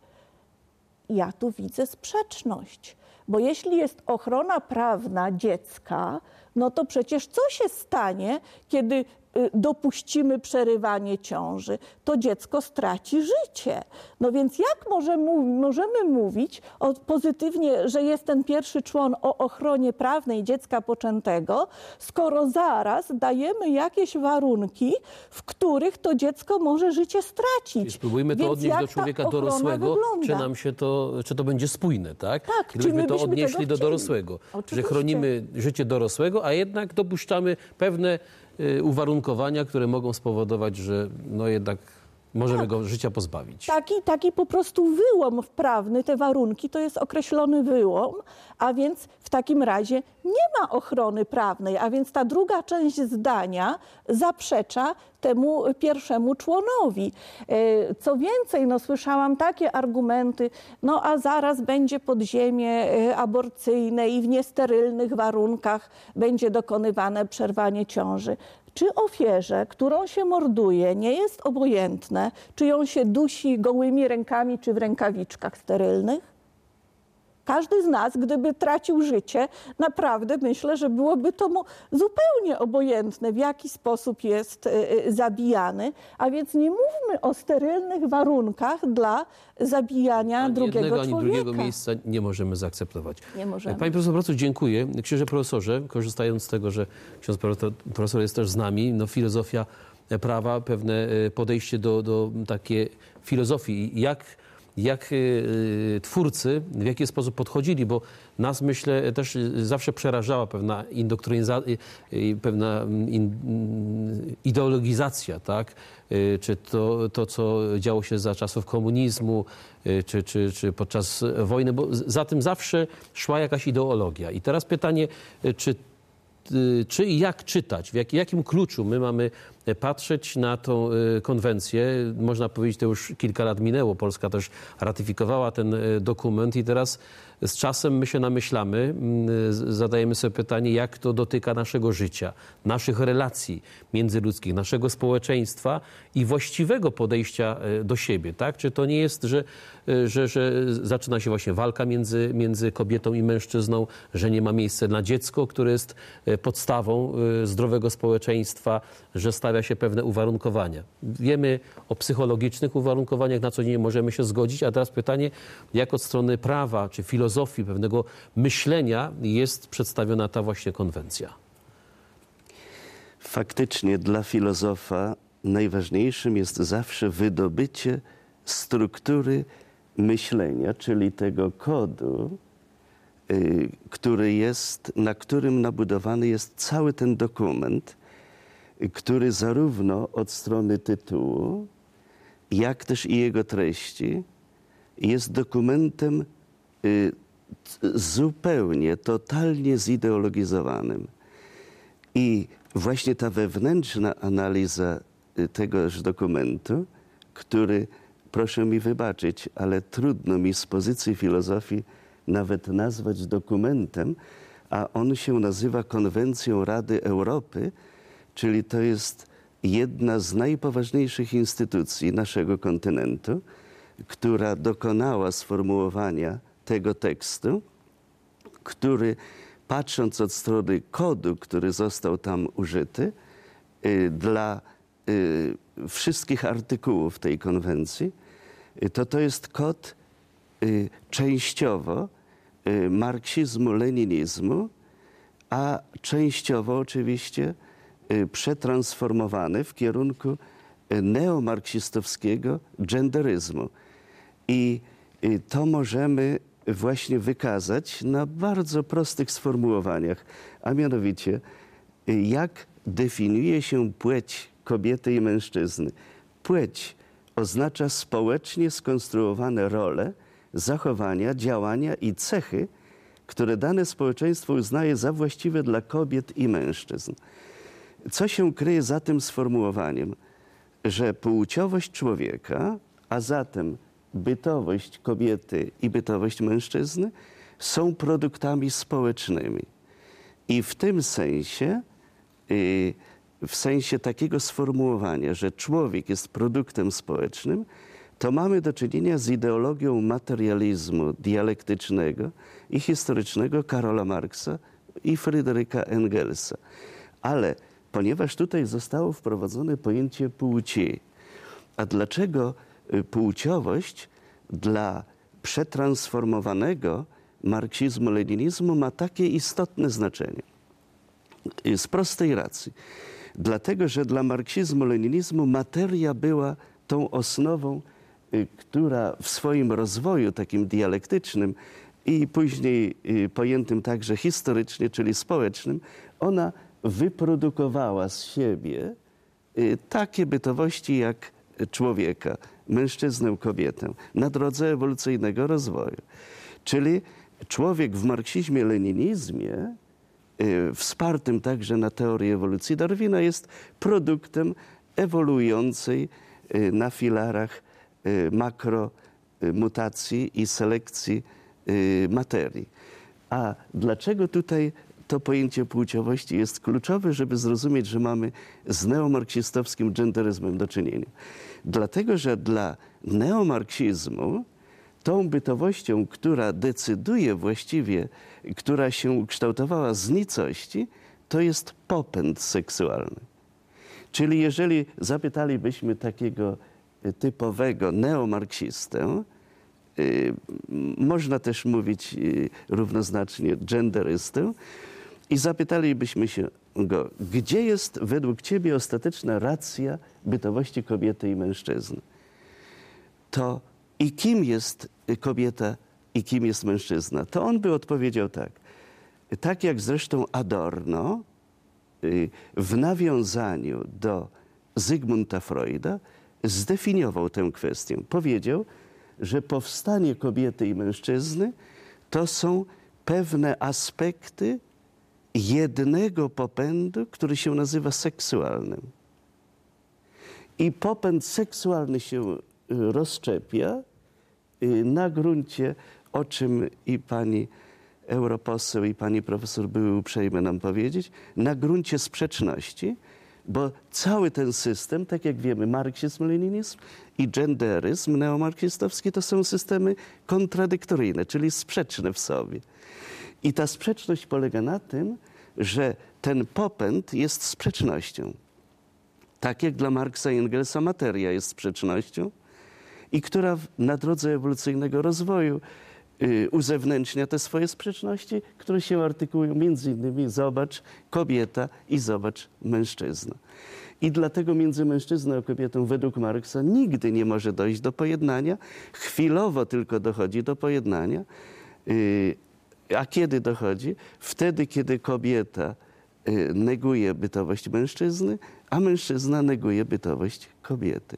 Ja tu widzę sprzeczność, bo jeśli jest ochrona prawna dziecka, no to przecież co się stanie, kiedy dopuścimy przerywanie ciąży? To dziecko straci życie. No więc jak możemy, możemy mówić o, pozytywnie, że jest ten pierwszy człon o ochronie prawnej dziecka poczętego, skoro zaraz dajemy jakieś warunki, w których to dziecko może życie stracić? Czyli spróbujmy to Więc odnieść do człowieka dorosłego, wygląda? czy nam się to, czy to będzie spójne, tak? Tak, Gdybyśmy czy to my byśmy odnieśli tego do chcieli? dorosłego, Oczywiście. że chronimy życie dorosłego, a jednak dopuszczamy pewne y, uwarunkowania, które mogą spowodować, że no jednak możemy Tak. go życia pozbawić. Taki, taki po prostu wyłom prawny, te warunki, to jest określony wyłom, a więc w takim razie nie ma ochrony prawnej, a więc ta druga część zdania zaprzecza temu pierwszemu członowi. Co więcej, no, słyszałam takie argumenty, no a zaraz będzie podziemie aborcyjne i w niesterylnych warunkach będzie dokonywane przerwanie ciąży. Czy ofierze, którą się morduje, nie jest obojętne, czy ją się dusi gołymi rękami, czy w rękawiczkach sterylnych? Każdy z nas, gdyby tracił życie, naprawdę myślę, że byłoby to mu zupełnie obojętne, w jaki sposób jest y, zabijany. A więc nie mówmy o sterylnych warunkach dla zabijania Ani drugiego jednego, człowieka. ani drugiego miejsca nie możemy zaakceptować. Nie możemy. Panie profesor Broców, dziękuję. Księże profesorze, korzystając z tego, że ksiądz profesor jest też z nami, no filozofia prawa, pewne podejście do, do takiej filozofii, jak jak y, twórcy, w jaki sposób podchodzili, bo nas, myślę, też zawsze przerażała pewna indoktrynizacja, y, pewna in, ideologizacja, tak? Y, czy to, to, co działo się za czasów komunizmu, y, czy, czy, czy podczas wojny, bo za tym zawsze szła jakaś ideologia. I teraz pytanie, czy czy i jak czytać, w jak, jakim kluczu my mamy patrzeć na tą konwencję. Można powiedzieć, to już kilka lat minęło. Polska też ratyfikowała ten dokument i teraz z czasem my się namyślamy, zadajemy sobie pytanie, jak to dotyka naszego życia, naszych relacji międzyludzkich, naszego społeczeństwa i właściwego podejścia do siebie, tak? Czy to nie jest, że, że, że zaczyna się właśnie walka między, między kobietą i mężczyzną, że nie ma miejsca na dziecko, które jest podstawą zdrowego społeczeństwa, że stawia się pewne uwarunkowania. Wiemy o psychologicznych uwarunkowaniach, na co nie możemy się zgodzić, a teraz pytanie, jak od strony prawa czy filozofii, pewnego myślenia jest przedstawiona ta właśnie konwencja. Faktycznie dla filozofa najważniejszym jest zawsze wydobycie struktury myślenia, czyli tego kodu, y, który jest, na którym nabudowany jest cały ten dokument, y, który zarówno od strony tytułu, jak też i jego treści jest dokumentem y, zupełnie, totalnie zideologizowanym. I właśnie ta wewnętrzna analiza tegoż dokumentu, który, proszę mi wybaczyć, ale trudno mi z pozycji filozofii nawet nazwać dokumentem, a on się nazywa Konwencją Rady Europy, czyli to jest jedna z najpoważniejszych instytucji naszego kontynentu, która dokonała sformułowania tego tekstu, który, patrząc od strony kodu, który został tam użyty, y, dla y, wszystkich artykułów tej konwencji, y, to to jest kod y, częściowo y, marksizmu-leninizmu, a częściowo oczywiście y, przetransformowany w kierunku y, neomarksistowskiego genderyzmu. I y, to możemy właśnie wykazać na bardzo prostych sformułowaniach, a mianowicie jak definiuje się płeć kobiety i mężczyzny. Płeć oznacza społecznie skonstruowane role, zachowania, działania i cechy, które dane społeczeństwo uznaje za właściwe dla kobiet i mężczyzn. Co się kryje za tym sformułowaniem? Że płciowość człowieka, a zatem bytowość kobiety i bytowość mężczyzny są produktami społecznymi. I w tym sensie, w sensie takiego sformułowania, że człowiek jest produktem społecznym, to mamy do czynienia z ideologią materializmu dialektycznego i historycznego Karola Marksa i Fryderyka Engelsa. Ale ponieważ tutaj zostało wprowadzone pojęcie płci, a dlaczego płciowość dla przetransformowanego marksizmu-leninizmu ma takie istotne znaczenie? Z prostej racji. Dlatego, że dla marksizmu-leninizmu materia była tą osnową, która w swoim rozwoju takim dialektycznym i później pojętym także historycznie, czyli społecznym, ona wyprodukowała z siebie takie bytowości jak człowieka, mężczyznę, kobietę, na drodze ewolucyjnego rozwoju. Czyli człowiek w marksizmie-leninizmie, y, wspartym także na teorii ewolucji Darwina, jest produktem ewoluującej y, na filarach y, makromutacji i selekcji y, materii. A dlaczego tutaj to pojęcie płciowości jest kluczowe, żeby zrozumieć, że mamy z neomarksistowskim genderyzmem do czynienia? Dlatego, że dla neomarksizmu tą bytowością, która decyduje właściwie, która się ukształtowała z nicości, to jest popęd seksualny. Czyli jeżeli zapytalibyśmy takiego typowego neomarksistę, y, można też mówić y, równoznacznie genderystę, i zapytalibyśmy się go, gdzie jest według ciebie ostateczna racja bytowości kobiety i mężczyzny? To i kim jest kobieta i kim jest mężczyzna? To on by odpowiedział tak. Tak jak zresztą Adorno w nawiązaniu do Zygmunta Freuda zdefiniował tę kwestię. Powiedział, że powstanie kobiety i mężczyzny to są pewne aspekty jednego popędu, który się nazywa seksualnym. I popęd seksualny się rozszczepia na gruncie, o czym i pani europoseł, i pani profesor były uprzejme nam powiedzieć, na gruncie sprzeczności, bo cały ten system, tak jak wiemy, marksizm, leninizm i genderyzm neomarksistowski to są systemy kontradyktoryjne, czyli sprzeczne w sobie. I ta sprzeczność polega na tym, że ten popęd jest sprzecznością. Tak jak dla Marksa i Engelsa materia jest sprzecznością i która na drodze ewolucyjnego rozwoju y, uzewnętrznia te swoje sprzeczności, które się artykułują między innymi zobacz kobieta i zobacz mężczyzna. I dlatego między mężczyzną a kobietą według Marksa nigdy nie może dojść do pojednania, chwilowo tylko dochodzi do pojednania. Y, a kiedy dochodzi? Wtedy, kiedy kobieta y, neguje bytowość mężczyzny, a mężczyzna neguje bytowość kobiety.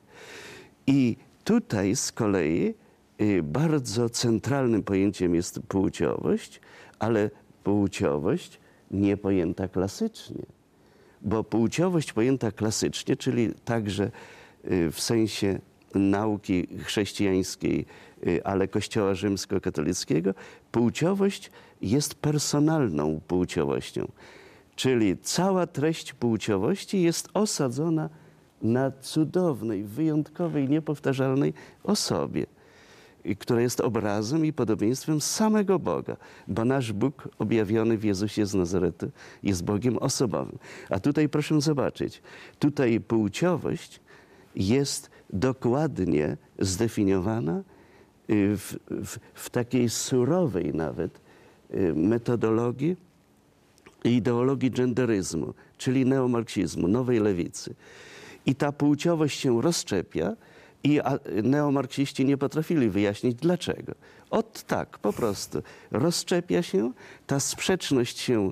I tutaj z kolei y, bardzo centralnym pojęciem jest płciowość, ale płciowość nie pojęta klasycznie. Bo płciowość pojęta klasycznie, czyli także y, w sensie nauki chrześcijańskiej, y, ale Kościoła rzymskokatolickiego, płciowość jest personalną płciowością. Czyli cała treść płciowości jest osadzona na cudownej, wyjątkowej, niepowtarzalnej osobie, która jest obrazem i podobieństwem samego Boga, bo nasz Bóg objawiony w Jezusie z Nazaretu jest Bogiem osobowym. A tutaj proszę zobaczyć, tutaj płciowość jest dokładnie zdefiniowana w, w, w takiej surowej nawet metodologii ideologii genderyzmu, czyli neomarksizmu, nowej lewicy. I ta płciowość się rozszczepia i neomarksiści nie potrafili wyjaśnić dlaczego. Ot tak, po prostu rozszczepia się, ta sprzeczność się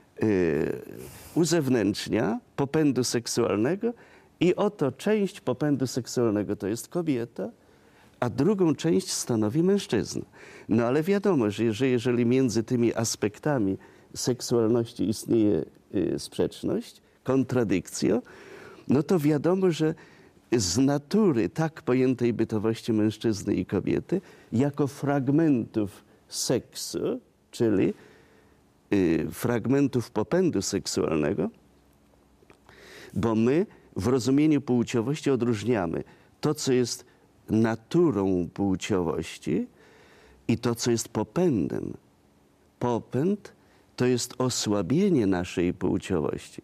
y, uzewnętrznia, popędu seksualnego i oto część popędu seksualnego to jest kobieta, a drugą część stanowi mężczyzna. No ale wiadomo, że, że jeżeli między tymi aspektami seksualności istnieje y, sprzeczność, kontradykcja, no to wiadomo, że z natury tak pojętej bytowości mężczyzny i kobiety, jako fragmentów seksu, czyli y, fragmentów popędu seksualnego, bo my w rozumieniu płciowości odróżniamy to, co jest naturą płciowości i to, co jest popędem. Popęd to jest osłabienie naszej płciowości.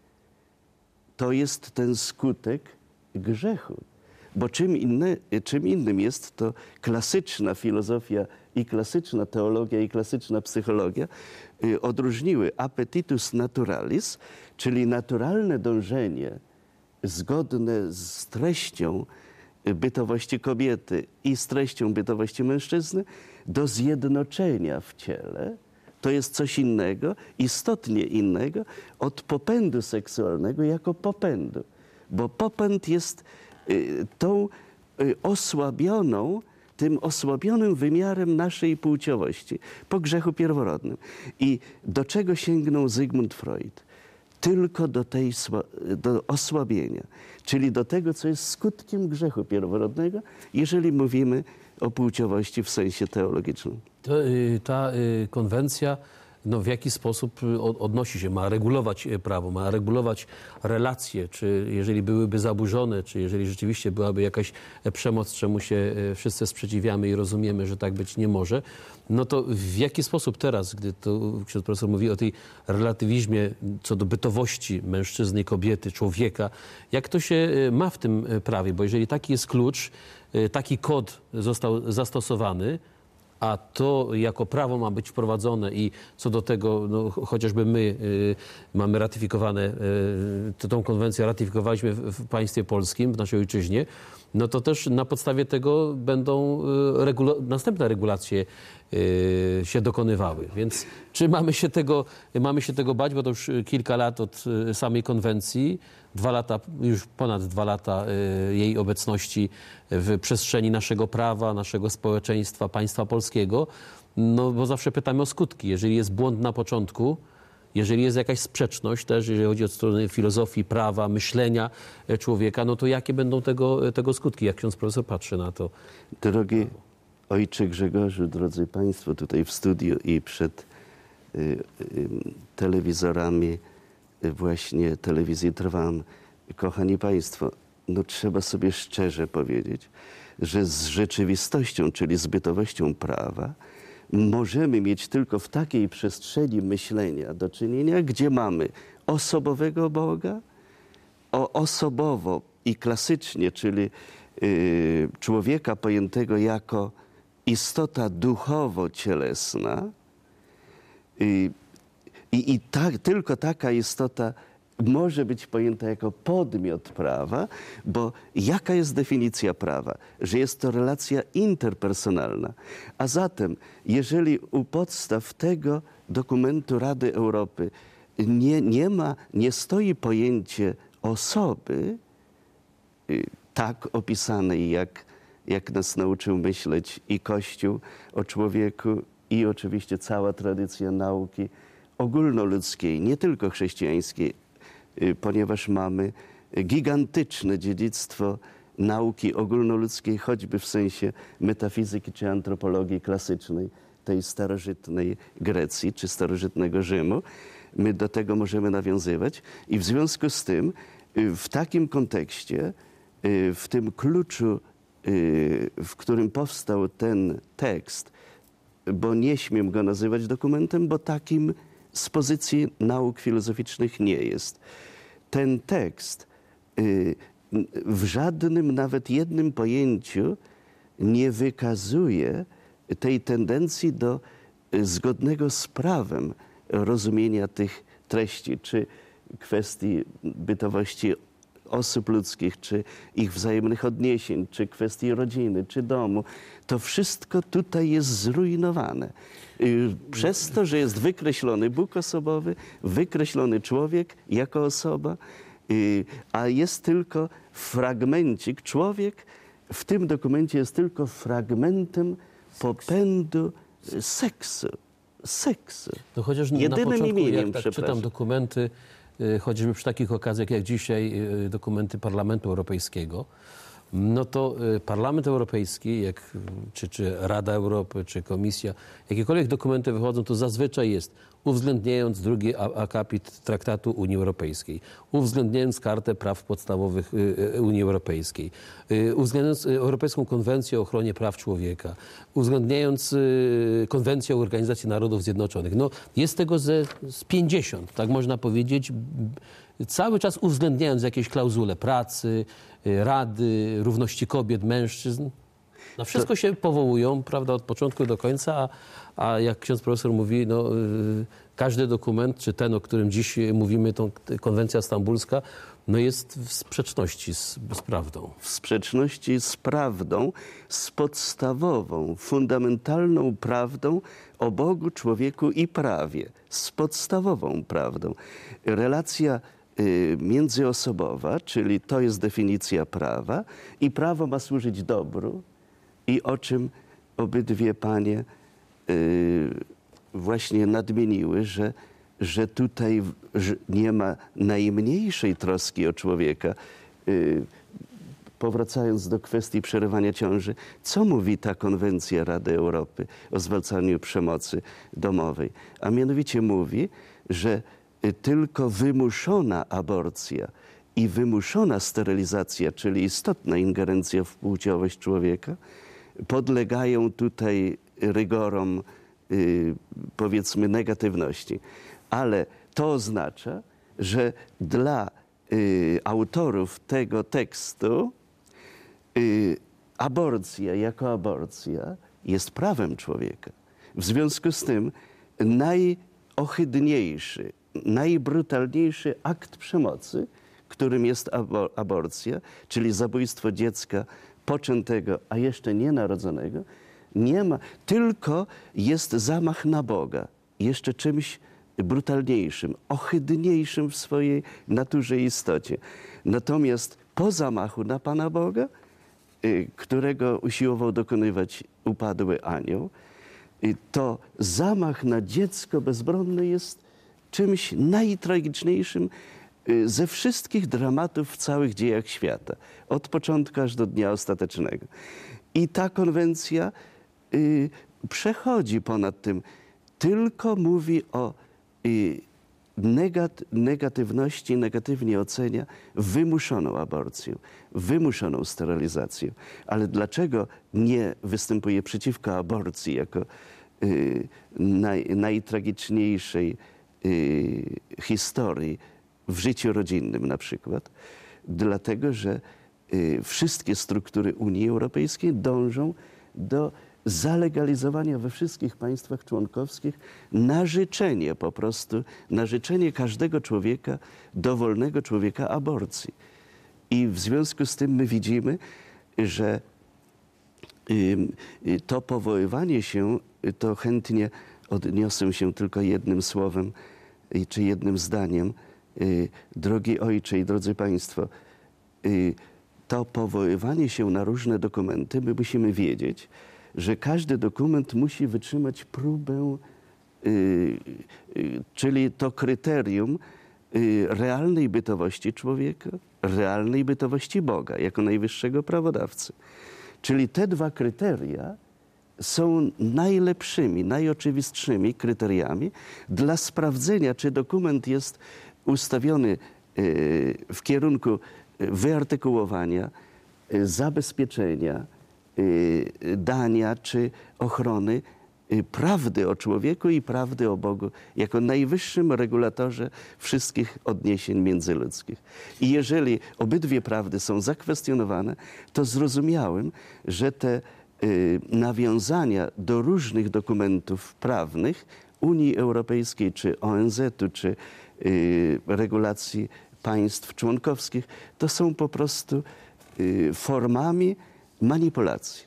To jest ten skutek grzechu. Bo czym, inne, czym innym jest to klasyczna filozofia i klasyczna teologia i klasyczna psychologia y, odróżniły appetitus naturalis, czyli naturalne dążenie zgodne z treścią bytowości kobiety i z treścią bytowości mężczyzny do zjednoczenia w ciele. To jest coś innego, istotnie innego od popędu seksualnego jako popędu. Bo popęd jest y, tą y, osłabioną, tym osłabionym wymiarem naszej płciowości po grzechu pierworodnym. I do czego sięgnął Zygmunt Freud? Tylko do tej do osłabienia, czyli do tego, co jest skutkiem grzechu pierworodnego, jeżeli mówimy o płciowości w sensie teologicznym. To, ta konwencja no, w jaki sposób odnosi się, ma regulować prawo, ma regulować relacje, czy jeżeli byłyby zaburzone, czy jeżeli rzeczywiście byłaby jakaś przemoc, czemu się wszyscy sprzeciwiamy i rozumiemy, że tak być nie może, no to w jaki sposób teraz, gdy to ksiądz profesor mówi o tej relatywizmie co do bytowości mężczyzny i kobiety, człowieka, jak to się ma w tym prawie? Bo jeżeli taki jest klucz, taki kod został zastosowany, a to jako prawo ma być wprowadzone i co do tego, no, chociażby my y, mamy ratyfikowane, y, tą konwencję ratyfikowaliśmy w, w państwie polskim, w naszej ojczyźnie, no to też na podstawie tego będą y, regula następne regulacje y, się dokonywały. Więc czy mamy się, tego, mamy się tego bać, bo to już kilka lat od y, samej konwencji, dwa lata, już ponad dwa lata y, jej obecności w przestrzeni naszego prawa, naszego społeczeństwa, państwa polskiego, no bo zawsze pytamy o skutki. Jeżeli jest błąd na początku jeżeli jest jakaś sprzeczność też, jeżeli chodzi o stronę filozofii, prawa, myślenia człowieka, no to jakie będą tego, tego skutki? Jak ksiądz profesor patrzy na to? Drogi ojcze Grzegorzu, drodzy Państwo tutaj w studiu i przed y, y, telewizorami y, właśnie telewizji Trwam, kochani Państwo, no trzeba sobie szczerze powiedzieć, że z rzeczywistością, czyli z bytowością prawa, możemy mieć tylko w takiej przestrzeni myślenia do czynienia, gdzie mamy osobowego Boga, o osobowo i klasycznie, czyli y, człowieka pojętego jako istota duchowo-cielesna, y, i, i tak, tylko taka istota może być pojęta jako podmiot prawa, bo jaka jest definicja prawa? Że jest to relacja interpersonalna. A zatem, jeżeli u podstaw tego dokumentu Rady Europy nie, nie ma, nie stoi pojęcie osoby, tak opisanej, jak, jak nas nauczył myśleć i Kościół o człowieku, i oczywiście cała tradycja nauki ogólnoludzkiej, nie tylko chrześcijańskiej, ponieważ mamy gigantyczne dziedzictwo nauki ogólnoludzkiej, choćby w sensie metafizyki czy antropologii klasycznej, tej starożytnej Grecji czy starożytnego Rzymu. My do tego możemy nawiązywać i w związku z tym w takim kontekście, w tym kluczu, w którym powstał ten tekst, bo nie śmiem go nazywać dokumentem, bo takim z pozycji nauk filozoficznych nie jest. Ten tekst w żadnym, nawet jednym pojęciu nie wykazuje tej tendencji do zgodnego z prawem rozumienia tych treści, czy kwestii bytowości osób ludzkich, czy ich wzajemnych odniesień, czy kwestii rodziny, czy domu. To wszystko tutaj jest zrujnowane. Przez to, że jest wykreślony Bóg osobowy, wykreślony człowiek jako osoba, a jest tylko fragmencik. Człowiek w tym dokumencie jest tylko fragmentem popędu seksu. Seksu. No chociaż Jedynym na początku, imieniem, jak tak czytam dokumenty, choćby przy takich okazjach jak dzisiaj, dokumenty Parlamentu Europejskiego, no to Parlament Europejski, jak, czy, czy Rada Europy, czy Komisja, jakiekolwiek dokumenty wychodzą, to zazwyczaj jest uwzględniając drugi akapit Traktatu Unii Europejskiej, uwzględniając Kartę Praw Podstawowych Unii Europejskiej, uwzględniając Europejską Konwencję o Ochronie Praw Człowieka, uwzględniając Konwencję o Organizacji Narodów Zjednoczonych. No, jest tego ze, z pięćdziesiąt, tak można powiedzieć, cały czas uwzględniając jakieś klauzule pracy, rady, równości kobiet, mężczyzn. Na wszystko się powołują, prawda, od początku do końca, a, a jak ksiądz profesor mówi, no, y, każdy dokument, czy ten, o którym dziś mówimy, tą konwencja stambulska, no jest w sprzeczności z, z prawdą. W sprzeczności z prawdą, z podstawową, fundamentalną prawdą o Bogu, człowieku i prawie. Z podstawową prawdą. Relacja y, międzyosobowa, czyli to jest definicja prawa i prawo ma służyć dobru, i o czym obydwie panie y, właśnie nadmieniły, że, że tutaj że nie ma najmniejszej troski o człowieka. Y, powracając do kwestii przerywania ciąży, co mówi ta konwencja Rady Europy o zwalczaniu przemocy domowej? A mianowicie mówi, że tylko wymuszona aborcja i wymuszona sterylizacja, czyli istotna ingerencja w płciowość człowieka, podlegają tutaj rygorom, yy, powiedzmy, negatywności. Ale to oznacza, że dla yy, autorów tego tekstu yy, aborcja jako aborcja jest prawem człowieka. W związku z tym najohydniejszy, najbrutalniejszy akt przemocy, którym jest abor- aborcja, czyli zabójstwo dziecka poczętego, a jeszcze nienarodzonego, nie ma, tylko jest zamach na Boga, jeszcze czymś brutalniejszym, ohydniejszym w swojej naturze i istocie. Natomiast po zamachu na Pana Boga, y, którego usiłował dokonywać upadły anioł, y, to zamach na dziecko bezbronne jest czymś najtragiczniejszym ze wszystkich dramatów w całych dziejach świata, od początku aż do dnia ostatecznego. I ta konwencja y, przechodzi ponad tym, tylko mówi o y, negat, negatywności, negatywnie ocenia wymuszoną aborcję, wymuszoną sterylizację. Ale dlaczego nie występuje przeciwko aborcji jako y, naj, najtragiczniejszej y, historii w życiu rodzinnym na przykład? Dlatego, że y, wszystkie struktury Unii Europejskiej dążą do zalegalizowania we wszystkich państwach członkowskich na życzenie po prostu, na życzenie każdego człowieka, dowolnego człowieka aborcji. I w związku z tym my widzimy, że y, y, to powoływanie się, to chętnie odniosę się tylko jednym słowem y, czy jednym zdaniem. Y, drogi ojcze i drodzy państwo, y, to powoływanie się na różne dokumenty, my musimy wiedzieć, że każdy dokument musi wytrzymać próbę, y, y, czyli to kryterium y, realnej bytowości człowieka, realnej bytowości Boga, jako najwyższego prawodawcy. Czyli te dwa kryteria są najlepszymi, najoczywistszymi kryteriami dla sprawdzenia, czy dokument jest ustawiony y, w kierunku wyartykułowania, y, zabezpieczenia, dania czy ochrony prawdy o człowieku i prawdy o Bogu jako najwyższym regulatorze wszystkich odniesień międzyludzkich. I jeżeli obydwie prawdy są zakwestionowane, to zrozumiałem, że te y, nawiązania do różnych dokumentów prawnych Unii Europejskiej, czy O N Z-u, czy y, regulacji państw członkowskich, to są po prostu y, formami manipulacji.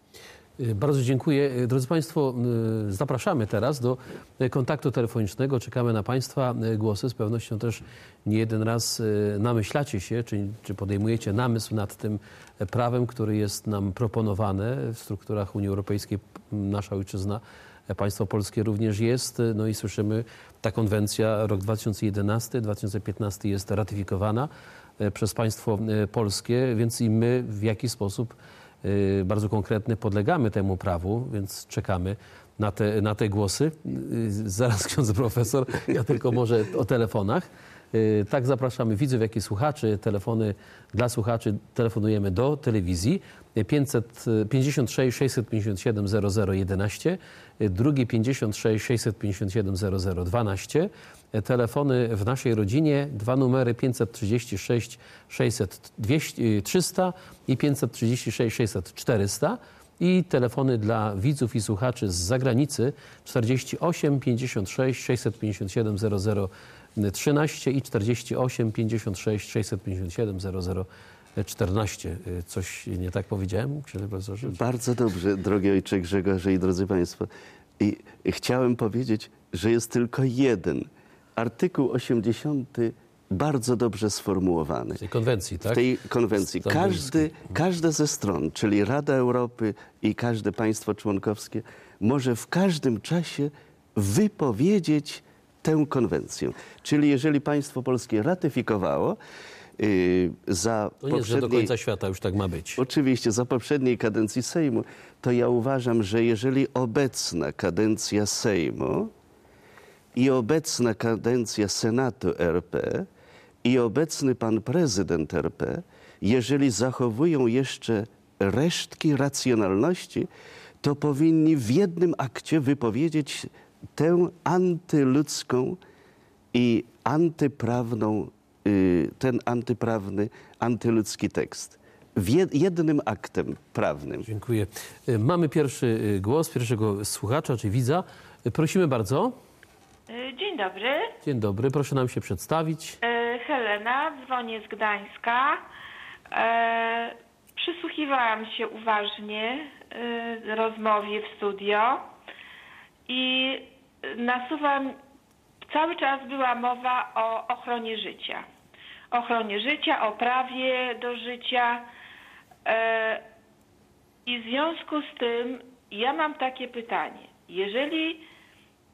Bardzo dziękuję. Drodzy Państwo, zapraszamy teraz do kontaktu telefonicznego. Czekamy na Państwa głosy. Z pewnością też nie jeden raz namyślacie się, czy, czy podejmujecie namysł nad tym prawem, które jest nam proponowane w strukturach Unii Europejskiej. Nasza ojczyzna, państwo polskie również jest. No i słyszymy, ta konwencja rok dwa tysiące jedenasty dwa tysiące piętnasty jest ratyfikowana przez państwo polskie, więc i my w jakiś sposób bardzo konkretny podlegamy temu prawu, więc czekamy na te, na te głosy. Zaraz ksiądz profesor, ja tylko może o telefonach. Tak, zapraszamy widzów, jak i słuchaczy. Telefony dla słuchaczy telefonujemy do telewizji pięćset pięćdziesiąt sześć sześćset pięćdziesiąt siedem zero zero jedenaście, drugi pięćdziesiąt sześć sześćset pięćdziesiąt siedem zero zero dwanaście. Telefony w naszej rodzinie, dwa numery pięćset trzydzieści sześć sześćset trzysta i pięćset trzydzieści sześć sześćset czterysta. I telefony dla widzów i słuchaczy z zagranicy czterdzieści osiem pięćdziesiąt sześć sześćset pięćdziesiąt siedem zero zero trzynaście i czterdzieści osiem pięćdziesiąt sześć sześćset pięćdziesiąt siedem zero zero czternaście. Coś nie tak powiedziałem, księże profesorze? Bardzo dobrze, drogi ojcze Grzegorze i drodzy państwo. I chciałem powiedzieć, że jest tylko jeden artykuł osiemdziesiąty bardzo dobrze sformułowany. W tej konwencji, tak? W tej konwencji. Każdy, każda ze stron, czyli Rada Europy i każde państwo członkowskie, może w każdym czasie wypowiedzieć tę konwencję. Czyli jeżeli państwo polskie ratyfikowało yy, za to nie, że do końca świata już tak ma być. Oczywiście, za poprzedniej kadencji Sejmu, to ja uważam, że jeżeli obecna kadencja Sejmu i obecna kadencja Senatu R P i obecny pan prezydent R P, jeżeli zachowują jeszcze resztki racjonalności, to powinni w jednym akcie wypowiedzieć tę antyludzką i antyprawną, ten antyprawny, antyludzki tekst. W jednym aktem prawnym. Dziękuję. Mamy pierwszy głos, pierwszego słuchacza, czy widza. Prosimy bardzo. Dzień dobry. Dzień dobry, proszę nam się przedstawić. Helena, dzwonię z Gdańska. E, przysłuchiwałam się uważnie e, rozmowie w studio i nasuwam, cały czas była mowa o ochronie życia. Ochronie życia, o prawie do życia. E, I w związku z tym ja mam takie pytanie. Jeżeli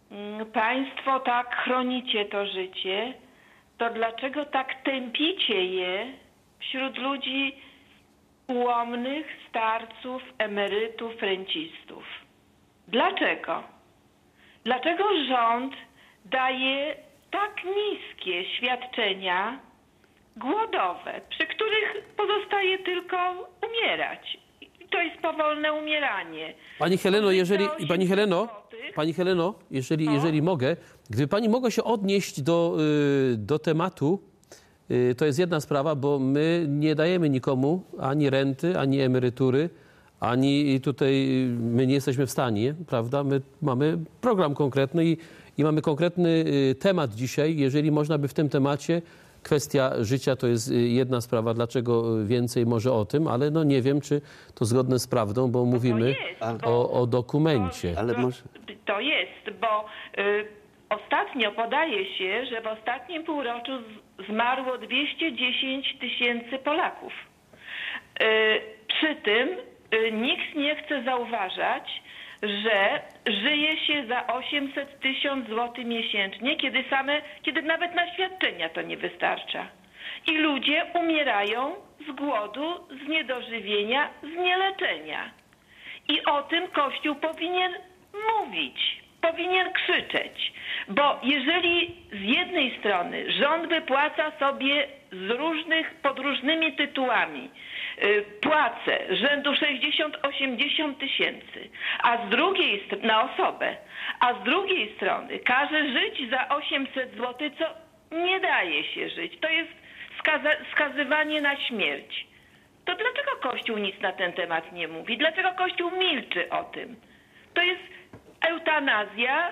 Państwo tak chronicie to życie, to dlaczego tak tępicie je wśród ludzi ułomnych, starców, emerytów, rencistów? Dlaczego? Dlaczego rząd daje tak niskie świadczenia głodowe, przy których pozostaje tylko umierać? I to jest powolne umieranie. Pani Heleno, jeżeli, To pani Heleno, złotych. pani Heleno, jeżeli, No. jeżeli mogę, gdyby pani mogła się odnieść do, y, do tematu, y, to jest jedna sprawa, bo my nie dajemy nikomu ani renty, ani emerytury, ani tutaj y, my nie jesteśmy w stanie, prawda? My mamy program konkretny i, i mamy konkretny y, temat dzisiaj. Jeżeli można by w tym temacie, kwestia życia to jest y, jedna sprawa, dlaczego więcej może o tym, ale no nie wiem, czy to zgodne z prawdą, bo mówimy jest, o, o dokumencie. To, Ale to, może- to jest, bo y, ostatnio podaje się, że w ostatnim półroczu z, zmarło dwieście dziesięć tysięcy Polaków. Y, przy tym y, nikt nie chce zauważać, że żyje się za osiemset tysięcy złotych miesięcznie, kiedy same, kiedy nawet na świadczenia to nie wystarcza. I ludzie umierają z głodu, z niedożywienia, z nieleczenia. I o tym Kościół powinien mówić, powinien krzyczeć. Bo jeżeli z jednej strony rząd wypłaca sobie z różnych, pod różnymi tytułami y, płace rzędu sześćdziesiąt osiemdziesiąt tysięcy, a z drugiej st- na osobę, a z drugiej strony każe żyć za osiemset złotych, co nie daje się żyć. To jest skaza- skazywanie na śmierć. To dlaczego Kościół nic na ten temat nie mówi? Dlaczego Kościół milczy o tym? To jest eutanazja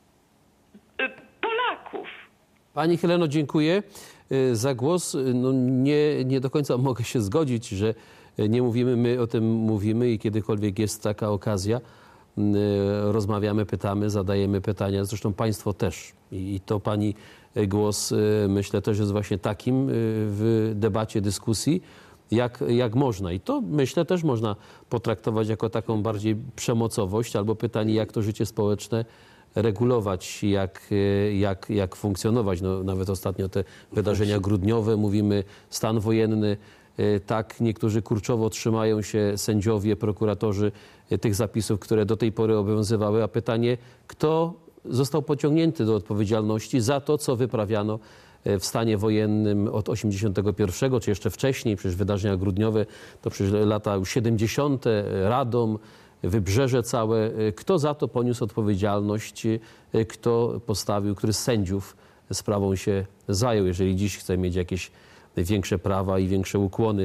y, Polaków. Pani Heleno, dziękuję y, za głos. No nie, nie do końca mogę się zgodzić, że nie mówimy, my o tym mówimy i kiedykolwiek jest taka okazja, y, rozmawiamy, pytamy, zadajemy pytania. Zresztą państwo też. I to pani głos, y, myślę, też jest właśnie takim y, w debacie, dyskusji, jak, jak można. I to, myślę, też można potraktować jako taką bardziej przemocowość albo pytanie, jak to życie społeczne regulować, jak, jak, jak funkcjonować. No, nawet ostatnio te wydarzenia grudniowe, mówimy stan wojenny, tak niektórzy kurczowo trzymają się sędziowie, prokuratorzy tych zapisów, które do tej pory obowiązywały, a pytanie, kto został pociągnięty do odpowiedzialności za to, co wyprawiano w stanie wojennym od osiemdziesiątego pierwszego, czy jeszcze wcześniej, przecież wydarzenia grudniowe, to przecież lata już siedemdziesiąte, Radom, Wybrzeże całe. Kto za to poniósł odpowiedzialność, kto postawił, który z sędziów sprawą się zajął, jeżeli dziś chce mieć jakieś większe prawa i większe ukłony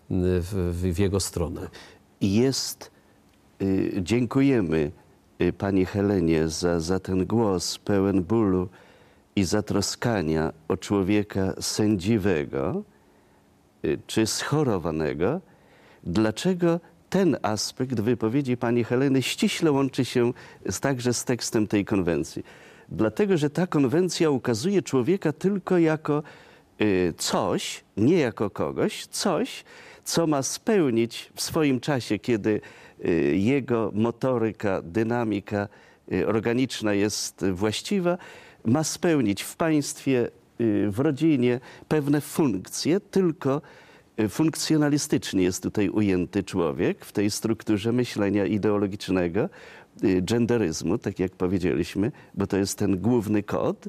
w, w jego stronę. Jest, y, dziękujemy y, pani Helenie za, za ten głos pełen bólu i zatroskania o człowieka sędziwego y, czy schorowanego. Dlaczego ten aspekt wypowiedzi pani Heleny ściśle łączy się z, także z tekstem tej konwencji? Dlatego, że ta konwencja ukazuje człowieka tylko jako y, coś, nie jako kogoś, coś, co ma spełnić w swoim czasie, kiedy y, jego motoryka, dynamika y, organiczna jest właściwa, ma spełnić w państwie, y, w rodzinie pewne funkcje, tylko funkcjonalistycznie jest tutaj ujęty człowiek w tej strukturze myślenia ideologicznego, genderyzmu, tak jak powiedzieliśmy, bo to jest ten główny kod.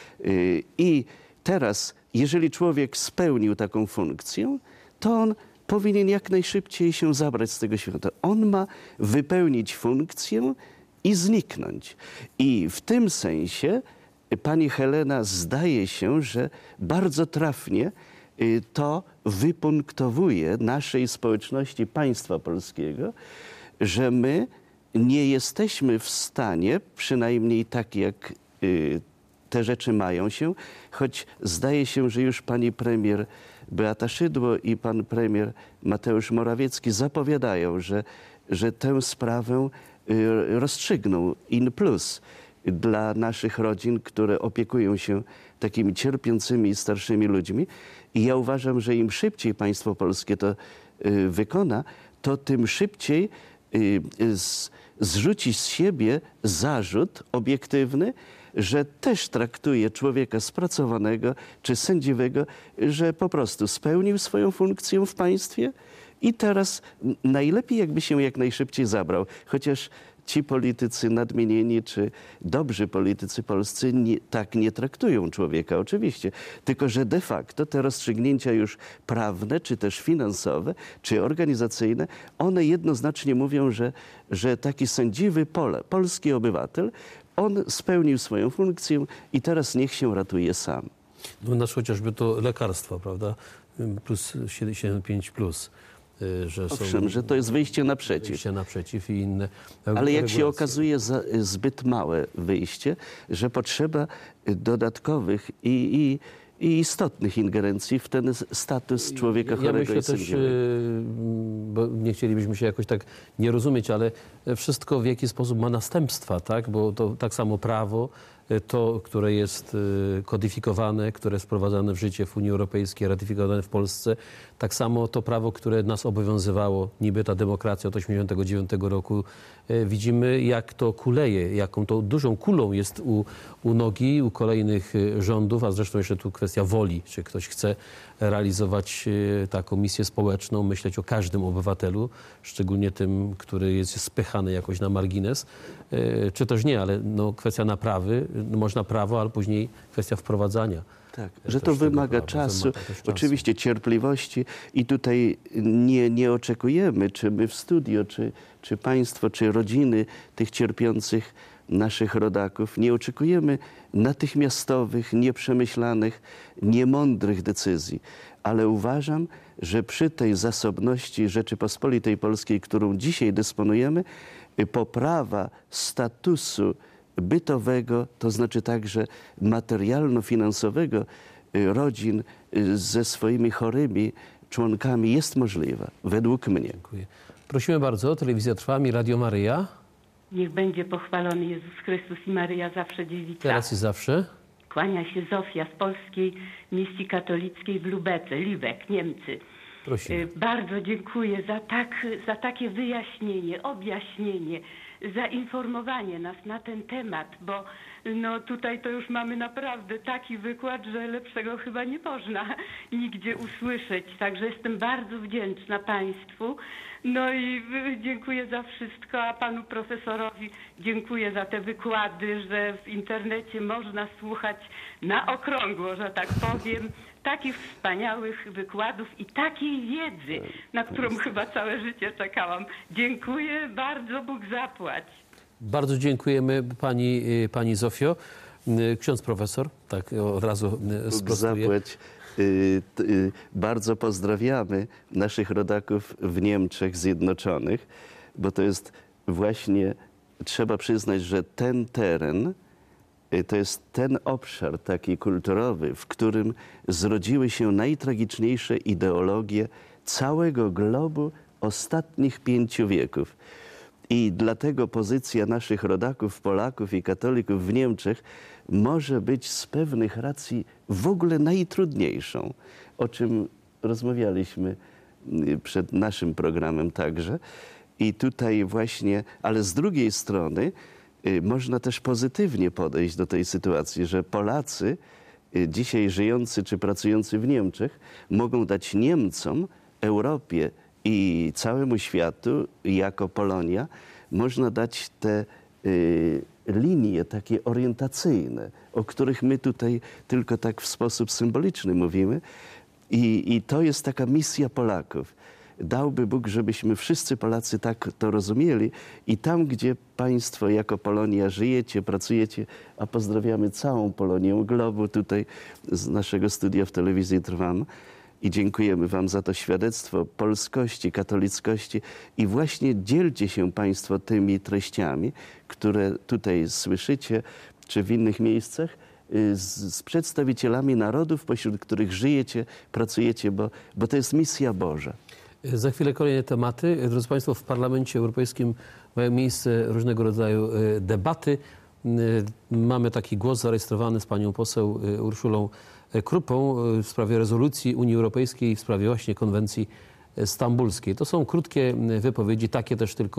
I teraz, jeżeli człowiek spełnił taką funkcję, to on powinien jak najszybciej się zabrać z tego świata. On ma wypełnić funkcję i zniknąć. I w tym sensie pani Helena zdaje się, że bardzo trafnie to wypunktowuje naszej społeczności państwa polskiego, że my nie jesteśmy w stanie, przynajmniej tak jak y, te rzeczy mają się, choć zdaje się, że już pani premier Beata Szydło i pan premier Mateusz Morawiecki zapowiadają, że, że tę sprawę y, rozstrzygną in plus dla naszych rodzin, które opiekują się takimi cierpiącymi starszymi ludźmi. I ja uważam, że im szybciej państwo polskie to y, wykona, to tym szybciej y, z, zrzuci z siebie zarzut obiektywny, że też traktuje człowieka spracowanego czy sędziwego, że po prostu spełnił swoją funkcję w państwie i teraz najlepiej jakby się jak najszybciej zabrał. Chociaż ci politycy nadmienieni czy dobrzy politycy polscy nie, tak nie traktują człowieka oczywiście. Tylko że de facto te rozstrzygnięcia już prawne, czy też finansowe, czy organizacyjne, one jednoznacznie mówią, że, że taki sędziwy Pole, polski obywatel, on spełnił swoją funkcję i teraz niech się ratuje sam. No, znaczy chociażby to lekarstwa, prawda? Plus siedemdziesiąt pięć plus. Że są Owszem, że to jest wyjście naprzeciw. Wyjście naprzeciw i inne Ale jak się regulacje. okazuje za, zbyt małe wyjście, że potrzeba dodatkowych i, i, i istotnych ingerencji w ten status człowieka Ja chorego myślę i też, sędziego. bo nie chcielibyśmy się jakoś tak nie rozumieć, ale wszystko w jaki sposób ma następstwa, tak? Bo to tak samo prawo, to, które jest kodyfikowane, które jest wprowadzane w życie w Unii Europejskiej, ratyfikowane w Polsce, tak samo to prawo, które nas obowiązywało, niby ta demokracja od osiemdziesiątego dziewiątego roku, widzimy jak to kuleje, jaką to dużą kulą jest u, u nogi, u kolejnych rządów, a zresztą jeszcze tu kwestia woli, czy ktoś chce realizować taką misję społeczną, myśleć o każdym obywatelu, szczególnie tym, który jest spychany jakoś na margines, czy też nie, ale no, kwestia naprawy, no, można prawo, ale później kwestia wprowadzania. Tak, że to wymaga czasu, wymaga czasu, oczywiście cierpliwości i tutaj nie, nie oczekujemy, czy my w studio, czy, czy państwo, czy rodziny tych cierpiących naszych rodaków, nie oczekujemy natychmiastowych, nieprzemyślanych, niemądrych decyzji. Ale uważam, że przy tej zasobności Rzeczypospolitej Polskiej, którą dzisiaj dysponujemy, poprawa statusu bytowego, to znaczy także materialno-finansowego rodzin ze swoimi chorymi członkami jest możliwa, według mnie. Dziękuję. Prosimy bardzo, telewizja trwa, mi Radio Maryja. Niech będzie pochwalony Jezus Chrystus i Maryja zawsze dziewica. Teraz i zawsze. Kłania się Zofia z Polskiej Misji Katolickiej w Lubece, Lübeck, Niemcy. Prosimy. Bardzo dziękuję za, tak, za takie wyjaśnienie, objaśnienie, zainformowanie nas na ten temat, bo no tutaj to już mamy naprawdę taki wykład, że lepszego chyba nie można nigdzie usłyszeć. Także jestem bardzo wdzięczna Państwu. No i dziękuję za wszystko, a Panu Profesorowi dziękuję za te wykłady, że w internecie można słuchać na okrągło, że tak powiem, takich wspaniałych wykładów i takiej wiedzy, na którą chyba całe życie czekałam. Dziękuję bardzo, Bóg zapłać. Bardzo dziękujemy Pani, pani Zofio. Ksiądz profesor, tak od razu sprostuję. Zapłać. Bardzo pozdrawiamy naszych rodaków w Niemczech Zjednoczonych, bo to jest właśnie, trzeba przyznać, że ten teren, to jest ten obszar taki kulturowy, w którym zrodziły się najtragiczniejsze ideologie całego globu ostatnich pięciu wieków. I dlatego pozycja naszych rodaków, Polaków i katolików w Niemczech może być z pewnych racji w ogóle najtrudniejszą, o czym rozmawialiśmy przed naszym programem także. I tutaj właśnie, ale z drugiej strony można też pozytywnie podejść do tej sytuacji, że Polacy dzisiaj żyjący czy pracujący w Niemczech mogą dać Niemcom, Europie i całemu światu jako Polonia można dać te y, linie takie orientacyjne, o których my tutaj tylko tak w sposób symboliczny mówimy. I, i to jest taka misja Polaków. Dałby Bóg, żebyśmy wszyscy Polacy tak to rozumieli i tam, gdzie Państwo jako Polonia żyjecie, pracujecie, a pozdrawiamy całą Polonię globu tutaj z naszego studia w telewizji Trwam i dziękujemy Wam za to świadectwo polskości, katolickości i właśnie dzielcie się Państwo tymi treściami, które tutaj słyszycie, czy w innych miejscach, z, z przedstawicielami narodów, pośród których żyjecie, pracujecie, bo, bo to jest misja Boża. Za chwilę kolejne tematy. Drodzy Państwo, w Parlamencie Europejskim mają miejsce różnego rodzaju debaty. Mamy taki głos zarejestrowany z panią poseł Urszulą Krupą w sprawie rezolucji Unii Europejskiej w sprawie właśnie konwencji stambulskiej. To są krótkie wypowiedzi, takie też tylko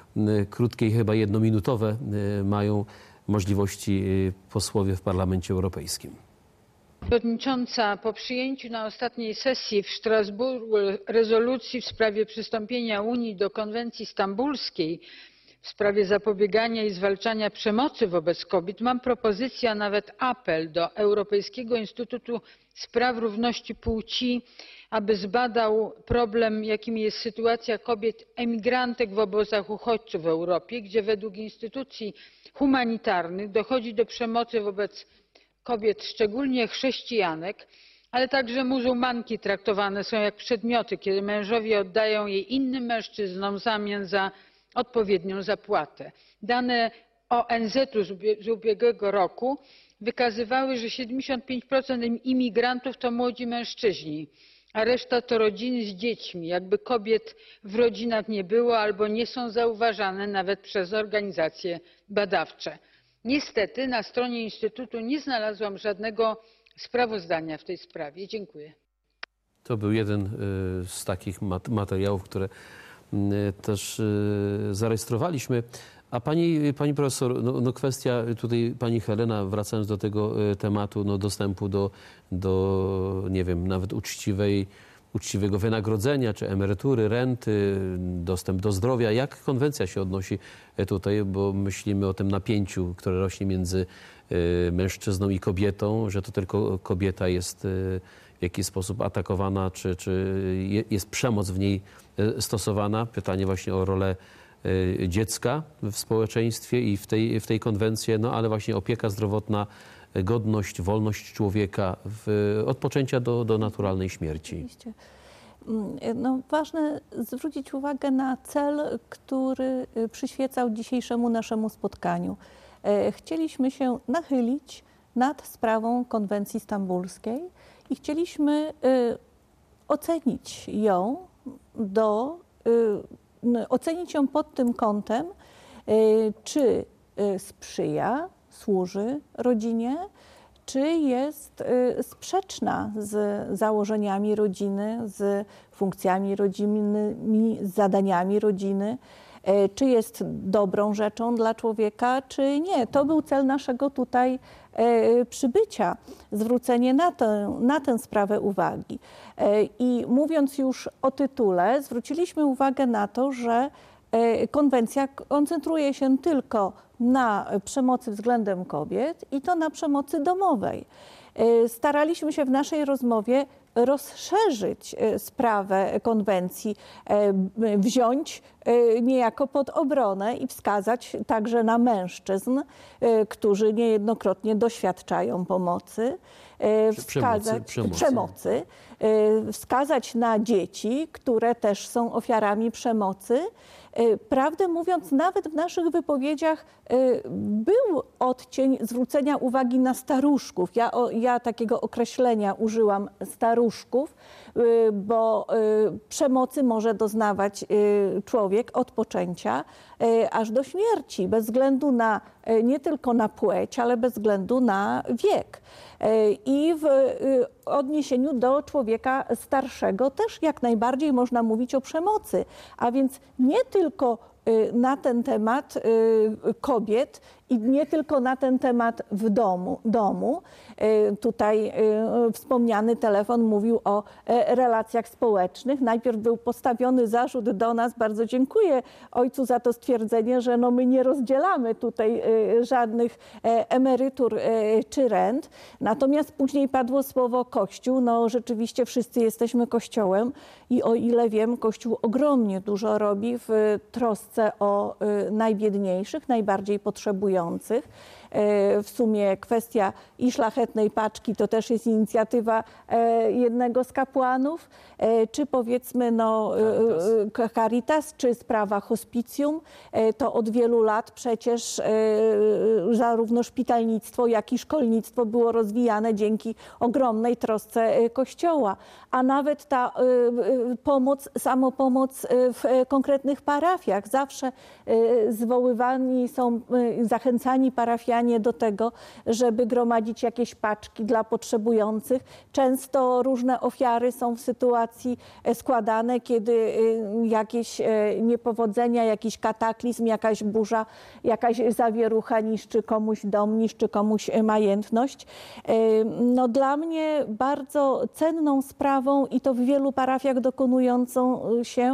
krótkie i chyba jednominutowe mają możliwości posłowie w Parlamencie Europejskim. Przewodnicząca, po przyjęciu na ostatniej sesji w Strasburgu rezolucji w sprawie przystąpienia Unii do konwencji stambulskiej w sprawie zapobiegania i zwalczania przemocy wobec kobiet mam propozycję, a nawet apel do Europejskiego Instytutu Spraw Równości Płci, aby zbadał problem, jakim jest sytuacja kobiet emigrantek w obozach uchodźców w Europie, gdzie według instytucji humanitarnych dochodzi do przemocy wobec kobiet, szczególnie chrześcijanek, ale także muzułmanki traktowane są jak przedmioty, kiedy mężowie oddają je innym mężczyznom w zamian za odpowiednią zapłatę. Dane O N Z u z ubiegłego roku wykazywały, że siedemdziesiąt pięć procent imigrantów to młodzi mężczyźni, a reszta to rodziny z dziećmi, jakby kobiet w rodzinach nie było albo nie są zauważane nawet przez organizacje badawcze. Niestety na stronie Instytutu nie znalazłam żadnego sprawozdania w tej sprawie. Dziękuję. To był jeden z takich materiałów, które też zarejestrowaliśmy. A pani, pani profesor, no, no kwestia tutaj, pani Helena, wracając do tego tematu, no dostępu do, do nie wiem, nawet uczciwej, uczciwego wynagrodzenia, czy emerytury, renty, dostęp do zdrowia. Jak konwencja się odnosi tutaj, bo myślimy o tym napięciu, które rośnie między mężczyzną i kobietą, że to tylko kobieta jest w jakiś sposób atakowana, czy, czy jest przemoc w niej stosowana. Pytanie właśnie o rolę dziecka w społeczeństwie i w tej, w tej konwencji, no ale właśnie opieka zdrowotna, godność, wolność człowieka w, od poczęcia do, do naturalnej śmierci. Oczywiście. No, ważne zwrócić uwagę na cel, który przyświecał dzisiejszemu naszemu spotkaniu. Chcieliśmy się nachylić nad sprawą konwencji stambulskiej i chcieliśmy ocenić ją do ocenić ją pod tym kątem, czy sprzyja, służy rodzinie, czy jest sprzeczna z założeniami rodziny, z funkcjami rodzinnymi, z zadaniami rodziny, czy jest dobrą rzeczą dla człowieka, czy nie. To był cel naszego tutaj przybycia, zwrócenie na tę, na tę sprawę uwagi. I mówiąc już o tytule, zwróciliśmy uwagę na to, że konwencja koncentruje się tylko na przemocy względem kobiet i to na przemocy domowej. Staraliśmy się w naszej rozmowie rozszerzyć sprawę konwencji, wziąć niejako pod obronę i wskazać także na mężczyzn, którzy niejednokrotnie doświadczają pomocy, wskazać, przemocy, przemocy, wskazać na dzieci, które też są ofiarami przemocy. Prawdę mówiąc, nawet w naszych wypowiedziach był odcień zwrócenia uwagi na staruszków. Ja, ja takiego określenia użyłam, staruszków, bo przemocy może doznawać człowiek od poczęcia aż do śmierci, bez względu na nie tylko na płeć, ale bez względu na wiek. I w odniesieniu do człowieka starszego też jak najbardziej można mówić o przemocy, a więc nie tylko na ten temat kobiet i nie tylko na ten temat w domu. domu. Tutaj wspomniany telefon mówił o relacjach społecznych. Najpierw był postawiony zarzut do nas. Bardzo dziękuję ojcu za to stwierdzenie, że no my nie rozdzielamy tutaj żadnych emerytur czy rent. Natomiast później padło słowo Kościół. No rzeczywiście wszyscy jesteśmy Kościołem i o ile wiem, Kościół ogromnie dużo robi w trosce o najbiedniejszych, najbardziej potrzebujących. W sumie kwestia i szlachetnej paczki to też jest inicjatywa jednego z kapłanów, czy powiedzmy no, Caritas. Caritas, czy sprawa hospicjum. To od wielu lat przecież zarówno szpitalnictwo, jak i szkolnictwo było rozwijane dzięki ogromnej trosce Kościoła. A nawet ta pomoc, samopomoc w konkretnych parafiach. Zawsze zwoływani są, zachęcani parafianie namawianie do tego, żeby gromadzić jakieś paczki dla potrzebujących. Często różne ofiary są w sytuacji składane, kiedy jakieś niepowodzenia, jakiś kataklizm, jakaś burza, jakaś zawierucha niszczy komuś dom, niszczy komuś majętność. No, dla mnie bardzo cenną sprawą i to w wielu parafiach dokonującą się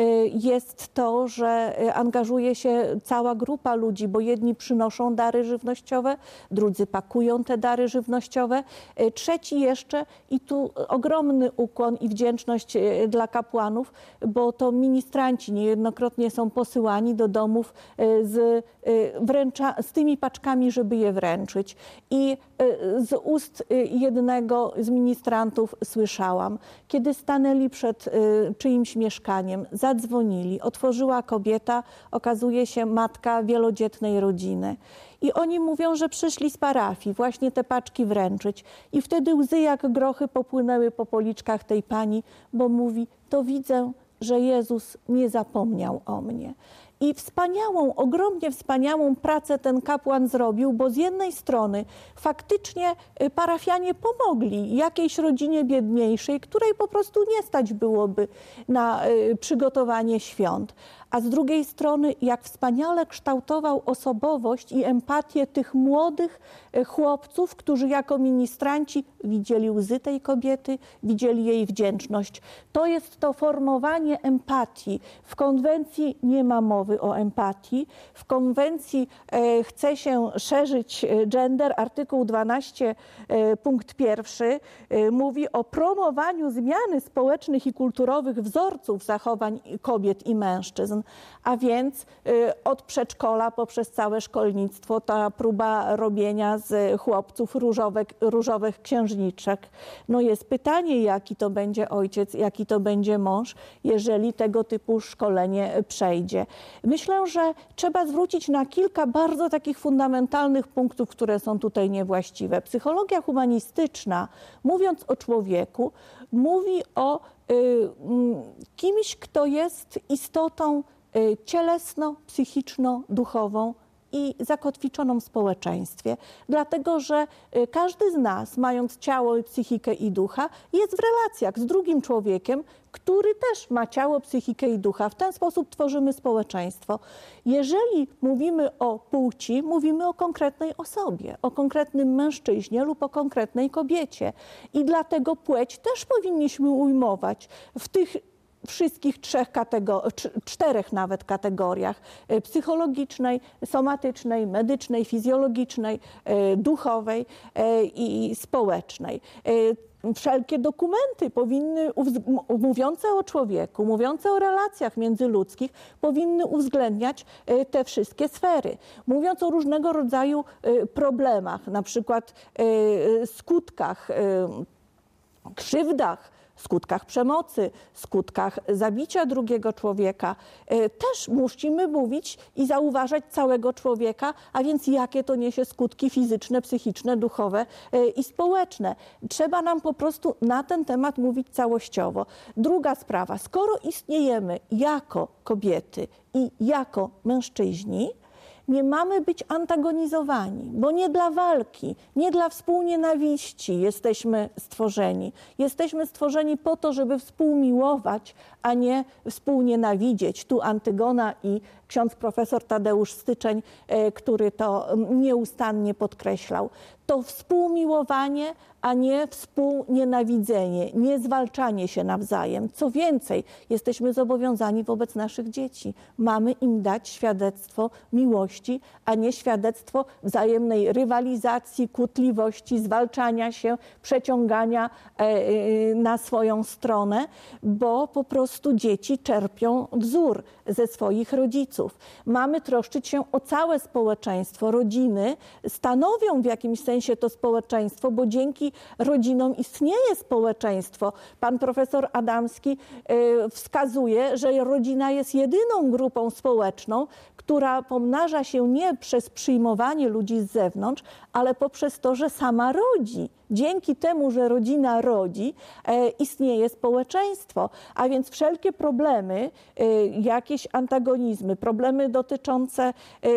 jest to, że angażuje się cała grupa ludzi, bo jedni przynoszą dary żywnościowe, drudzy pakują te dary żywnościowe, trzeci jeszcze, i tu ogromny ukłon i wdzięczność dla kapłanów, bo to ministranci niejednokrotnie są posyłani do domów z, wręcza, z tymi paczkami, żeby je wręczyć. I z ust jednego z ministrantów słyszałam, kiedy stanęli przed czyimś mieszkaniem, zadzwonili, otworzyła kobieta, okazuje się matka wielodzietnej rodziny. I oni mówią, że przyszli z parafii właśnie te paczki wręczyć. I wtedy łzy jak grochy popłynęły po policzkach tej pani, bo mówi, to widzę, że Jezus nie zapomniał o mnie. I wspaniałą, ogromnie wspaniałą pracę ten kapłan zrobił, bo z jednej strony faktycznie parafianie pomogli jakiejś rodzinie biedniejszej, której po prostu nie stać byłoby na przygotowanie świąt. A z drugiej strony, jak wspaniale kształtował osobowość i empatię tych młodych chłopców, którzy jako ministranci widzieli łzy tej kobiety, widzieli jej wdzięczność. To jest to formowanie empatii. W konwencji nie ma mowy o empatii. W konwencji e, chce się szerzyć gender. Artykuł dwanaście e, punkt pierwszy e, mówi o promowaniu zmiany społecznych i kulturowych wzorców zachowań kobiet i mężczyzn. A więc y, od przedszkola poprzez całe szkolnictwo ta próba robienia z chłopców różowek, różowych księżniczek. No jest pytanie, jaki to będzie ojciec, jaki to będzie mąż, jeżeli tego typu szkolenie przejdzie. Myślę, że trzeba zwrócić na kilka bardzo takich fundamentalnych punktów, które są tutaj niewłaściwe. Psychologia humanistyczna, mówiąc o człowieku, mówi o y, kimś, kto jest istotą cielesno-psychiczno-duchową i zakotwiczoną w społeczeństwie, dlatego że każdy z nas, mając ciało, psychikę i ducha, jest w relacjach z drugim człowiekiem, który też ma ciało, psychikę i ducha. W ten sposób tworzymy społeczeństwo. Jeżeli mówimy o płci, mówimy o konkretnej osobie, o konkretnym mężczyźnie lub o konkretnej kobiecie. I dlatego płeć też powinniśmy ujmować w tych wszystkich trzech kategor- czterech nawet kategoriach: psychologicznej, somatycznej, medycznej, fizjologicznej, duchowej i społecznej. Wszelkie dokumenty powinny, mówiące o człowieku, mówiące o relacjach międzyludzkich, powinny uwzględniać te wszystkie sfery. Mówiąc o różnego rodzaju problemach, na przykład skutkach, krzywdach, skutkach przemocy, skutkach zabicia drugiego człowieka, też musimy mówić i zauważać całego człowieka, a więc jakie to niesie skutki fizyczne, psychiczne, duchowe i społeczne. Trzeba nam po prostu na ten temat mówić całościowo. Druga sprawa, skoro istniejemy jako kobiety i jako mężczyźni, nie mamy być antagonizowani, bo nie dla walki, nie dla współnienawiści jesteśmy stworzeni. Jesteśmy stworzeni po to, żeby współmiłować, a nie współnienawidzieć. Tu Antygona i ksiądz profesor Tadeusz Styczeń, który to nieustannie podkreślał. To współmiłowanie, a nie współnienawidzenie, nie zwalczanie się nawzajem. Co więcej, jesteśmy zobowiązani wobec naszych dzieci. Mamy im dać świadectwo miłości, a nie świadectwo wzajemnej rywalizacji, kłótliwości, zwalczania się, przeciągania na swoją stronę, bo po prostu dzieci czerpią wzór ze swoich rodziców. Mamy troszczyć się o całe społeczeństwo. Rodziny stanowią w jakimś sensie to społeczeństwo, bo dzięki rodzinom istnieje społeczeństwo. Pan profesor Adamski y, wskazuje, że rodzina jest jedyną grupą społeczną, która pomnaża się nie przez przyjmowanie ludzi z zewnątrz, ale poprzez to, że sama rodzi. Dzięki temu, że rodzina rodzi, e, istnieje społeczeństwo, a więc wszelkie problemy, e, jakieś antagonizmy, problemy dotyczące y,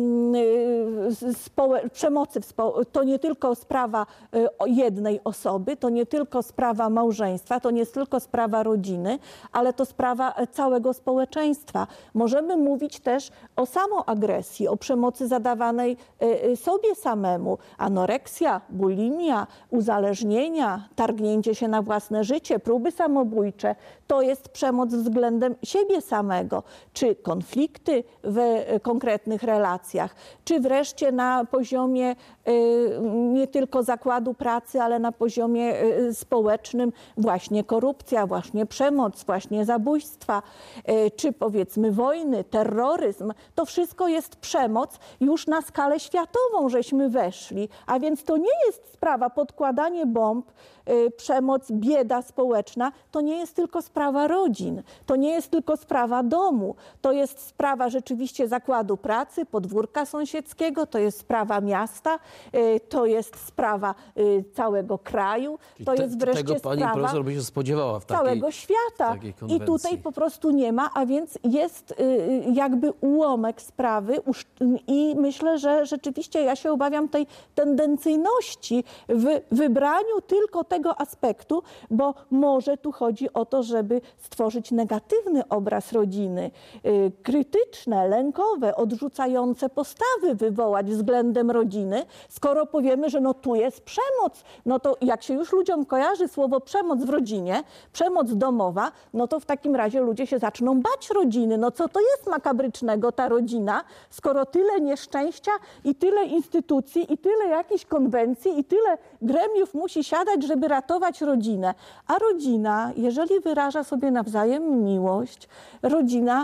y, społe- przemocy, w spo- to nie tylko sprawa y, jednej osoby, to nie tylko sprawa małżeństwa, to nie jest tylko sprawa rodziny, ale to sprawa całego społeczeństwa. Możemy mówić też o samoagresji, o przemocy zadawanej y, sobie samemu. Anoreksja, bulimia, uzależnienia, targnięcie się na własne życie, próby samobójcze, to jest przemoc względem siebie samego, czy konflikty w konkretnych relacjach, czy wreszcie na poziomie y, nie tylko zakładu pracy, ale na poziomie y, społecznym właśnie korupcja, właśnie przemoc, właśnie zabójstwa, y, czy powiedzmy wojny, terroryzm. To wszystko jest przemoc już na skalę światową, żeśmy weszli, a więc to nie jest sprawa podkładanie bomb, y, przemoc, bieda społeczna, to nie jest tylko sprawa rodzin, to nie jest tylko sprawa domu, to jest sprawa rzeczywiście zakładu pracy, podwórka sąsiedzkiego, to jest sprawa miasta, y, to jest sprawa y, całego kraju, to Te, jest wreszcie tego pani sprawa profesor by się spodziewała w takiej, całego świata. takiej I konwencji. tutaj po prostu nie ma, a więc jest y, jakby ułamek sprawy usz- i myślę, że rzeczywiście ja się obawiam tej tendencyjności w wybraniu tylko tego aspektu, bo może tu chodzi o to, żeby stworzyć negatywny obraz rodziny, y, krytyczne, lękowe, odrzucające postawy wywołać względem rodziny, skoro powiemy, że no tu jest przemoc, no to jak się już ludziom kojarzy słowo przemoc w rodzinie, przemoc domowa, no to w takim razie ludzie się zaczną bać rodziny. No co to jest makabrycznego ta rodzina, skoro tyle nieszczęścia i tyle instytucji i tyle jakichś konwencji i tyle gremiów musi siadać, żeby ratować rodzinę. A rodzina, jeżeli wyraża sobie nawzajem miłość, rodzina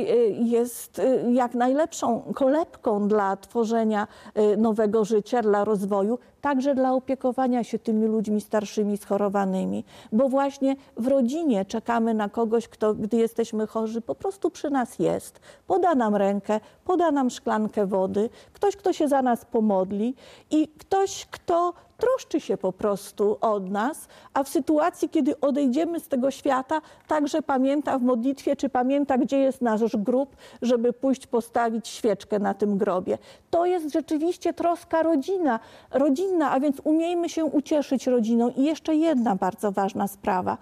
jest jak najlepszą kolebką dla tworzenia nowego życia, dla rozwoju, także dla opiekowania się tymi ludźmi starszymi, schorowanymi. Bo właśnie w rodzinie czekamy na kogoś, kto, gdy jesteśmy chorzy, po prostu przy nas jest. Poda nam rękę, poda nam szklankę wody, ktoś, kto się za nas pomodli i ktoś, kto troszczy się po prostu od nas, a w sytuacji, kiedy odejdziemy z tego świata, także pamięta w modlitwie, czy pamięta, gdzie jest nasz grób, żeby pójść postawić świeczkę na tym grobie. To jest rzeczywiście troska rodzina, rodzinna, a więc umiejmy się ucieszyć rodziną. I jeszcze jedna bardzo ważna sprawa.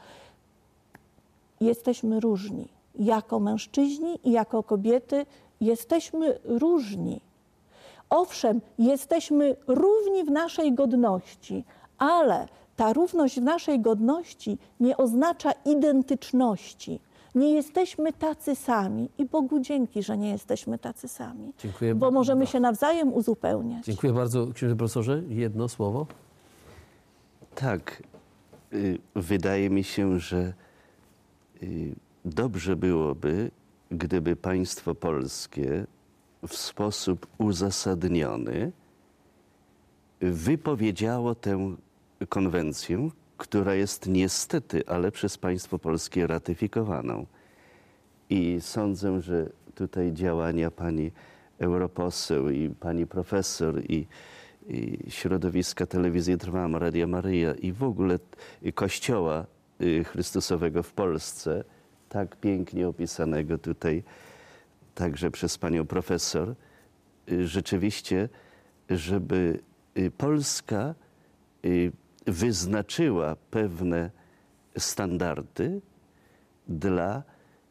Jesteśmy różni. Jako mężczyźni i jako kobiety jesteśmy różni. Owszem, jesteśmy równi w naszej godności, ale ta równość w naszej godności nie oznacza identyczności. Nie jesteśmy tacy sami i Bogu dzięki, że nie jesteśmy tacy sami, Dziękuję bo możemy bardzo. się nawzajem uzupełniać. Dziękuję bardzo, księże profesorze. Jedno słowo. Tak, y, wydaje mi się, że y, dobrze byłoby, gdyby państwo polskie w sposób uzasadniony wypowiedziało tę konwencję, która jest niestety, ale przez państwo polskie ratyfikowaną. I sądzę, że tutaj działania pani europoseł i pani profesor i, i środowiska Telewizji Trwam, Radia Maryja i w ogóle Kościoła Chrystusowego w Polsce, tak pięknie opisanego tutaj także przez panią profesor, rzeczywiście, żeby Polska wyznaczyła pewne standardy dla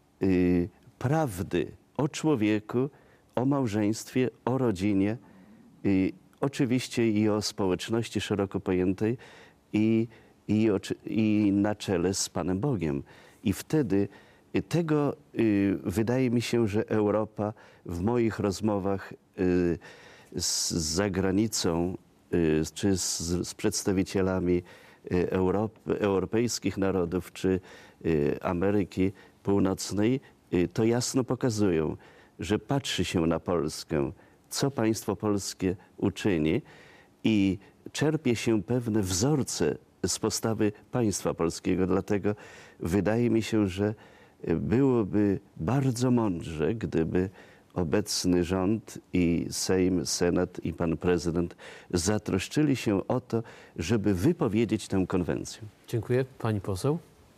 prawdy o człowieku, o małżeństwie, o rodzinie, oczywiście i o społeczności szeroko pojętej i, i, i na czele z Panem Bogiem. I wtedy tego y, wydaje mi się, że Europa w moich rozmowach y, z, z zagranicą y, czy z, z przedstawicielami y, Europy, europejskich narodów czy y, Ameryki Północnej, y, to jasno pokazują, że patrzy się na Polskę, co państwo polskie uczyni i czerpie się pewne wzorce z postawy państwa polskiego. Dlatego wydaje mi się, że byłoby bardzo mądrze, gdyby obecny rząd i Sejm, Senat i pan prezydent zatroszczyli się o to, żeby wypowiedzieć tę konwencję. Dziękuję. Pani poseł.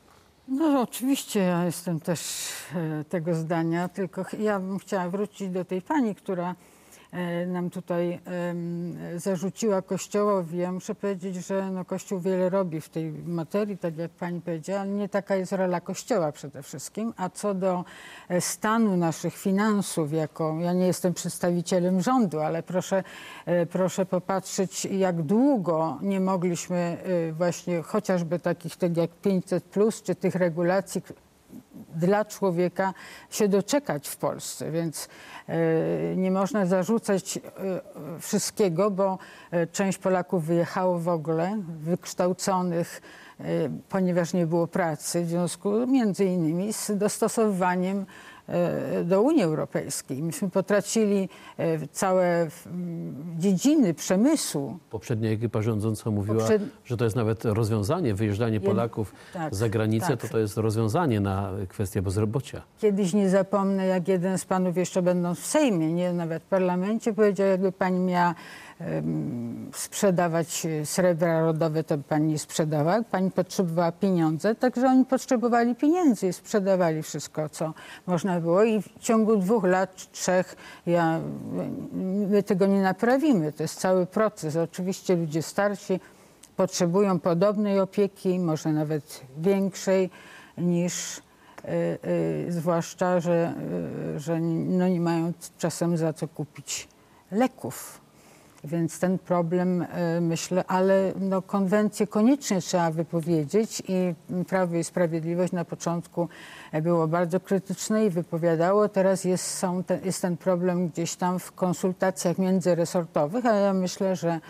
No oczywiście ja jestem też e, tego zdania, tylko ch- ja bym chciała wrócić do tej pani, która e, nam tutaj em, zarzuciła Kościołowi. Ja muszę powiedzieć, że no, Kościół wiele robi w tej materii, tak jak pani powiedziała, ale nie taka jest rola Kościoła przede wszystkim. A co do e, stanu naszych finansów, jako ja nie jestem przedstawicielem rządu, ale proszę, e, proszę popatrzeć, jak długo nie mogliśmy e, właśnie chociażby takich tak jak pięćset plus, czy tych regulacji dla człowieka się doczekać w Polsce, więc e, nie można zarzucać e, wszystkiego, bo e, część Polaków wyjechało w ogóle, wykształconych, e, ponieważ nie było pracy, w związku między innymi z dostosowywaniem e, do Unii Europejskiej. Myśmy potracili e, całe f, m, dziedziny przemysłu. Poprzednia ekipa rządząca mówiła, Poprzed- że to jest nawet rozwiązanie, wyjeżdżanie Polaków tak, za granicę, tak. to to jest rozwiązanie na kwestię bezrobocia. Kiedyś nie zapomnę, jak jeden z panów, jeszcze będąc w Sejmie, nie nawet w parlamencie, powiedział, jakby pani miała em, sprzedawać srebra rodowe, to by pani nie sprzedawała. Jak pani potrzebowała pieniądze, także oni potrzebowali pieniędzy i sprzedawali wszystko, co można było. I w ciągu dwóch lat, czy trzech, ja, my tego nie naprawimy. To jest cały proces. Oczywiście ludzie starsi potrzebują podobnej opieki, może nawet większej niż y, y, zwłaszcza, że, y, że no nie mają czasem za co kupić leków. Więc ten problem, y, myślę, ale no, konwencję koniecznie trzeba wypowiedzieć i Prawo i Sprawiedliwość na początku było bardzo krytyczne i wypowiadało. Teraz jest, są te, jest ten problem gdzieś tam w konsultacjach międzyresortowych, ale ja myślę, że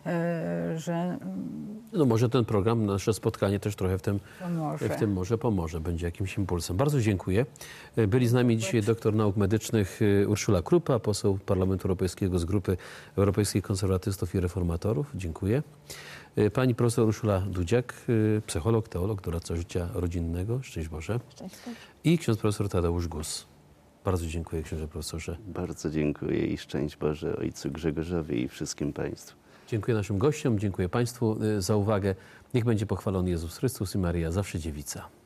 że No może ten program, nasze spotkanie też trochę w tym, pomoże. w tym może pomoże, będzie jakimś impulsem. Bardzo dziękuję. Byli z nami dzisiaj doktor nauk medycznych Urszula Krupa, poseł Parlamentu Europejskiego z Grupy Europejskich Konserwatystów i Reformatorów. Dziękuję. Pani profesor Urszula Dudziak, psycholog, teolog, doradca życia rodzinnego. Szczęść Boże. Szczęść Boże. I ksiądz profesor Tadeusz Gus. Bardzo dziękuję, księże profesorze. Bardzo dziękuję i szczęść Boże ojcu Grzegorzowi i wszystkim państwu. Dziękuję naszym gościom, dziękuję Państwu za uwagę. Niech będzie pochwalony Jezus Chrystus i Maryja, zawsze dziewica.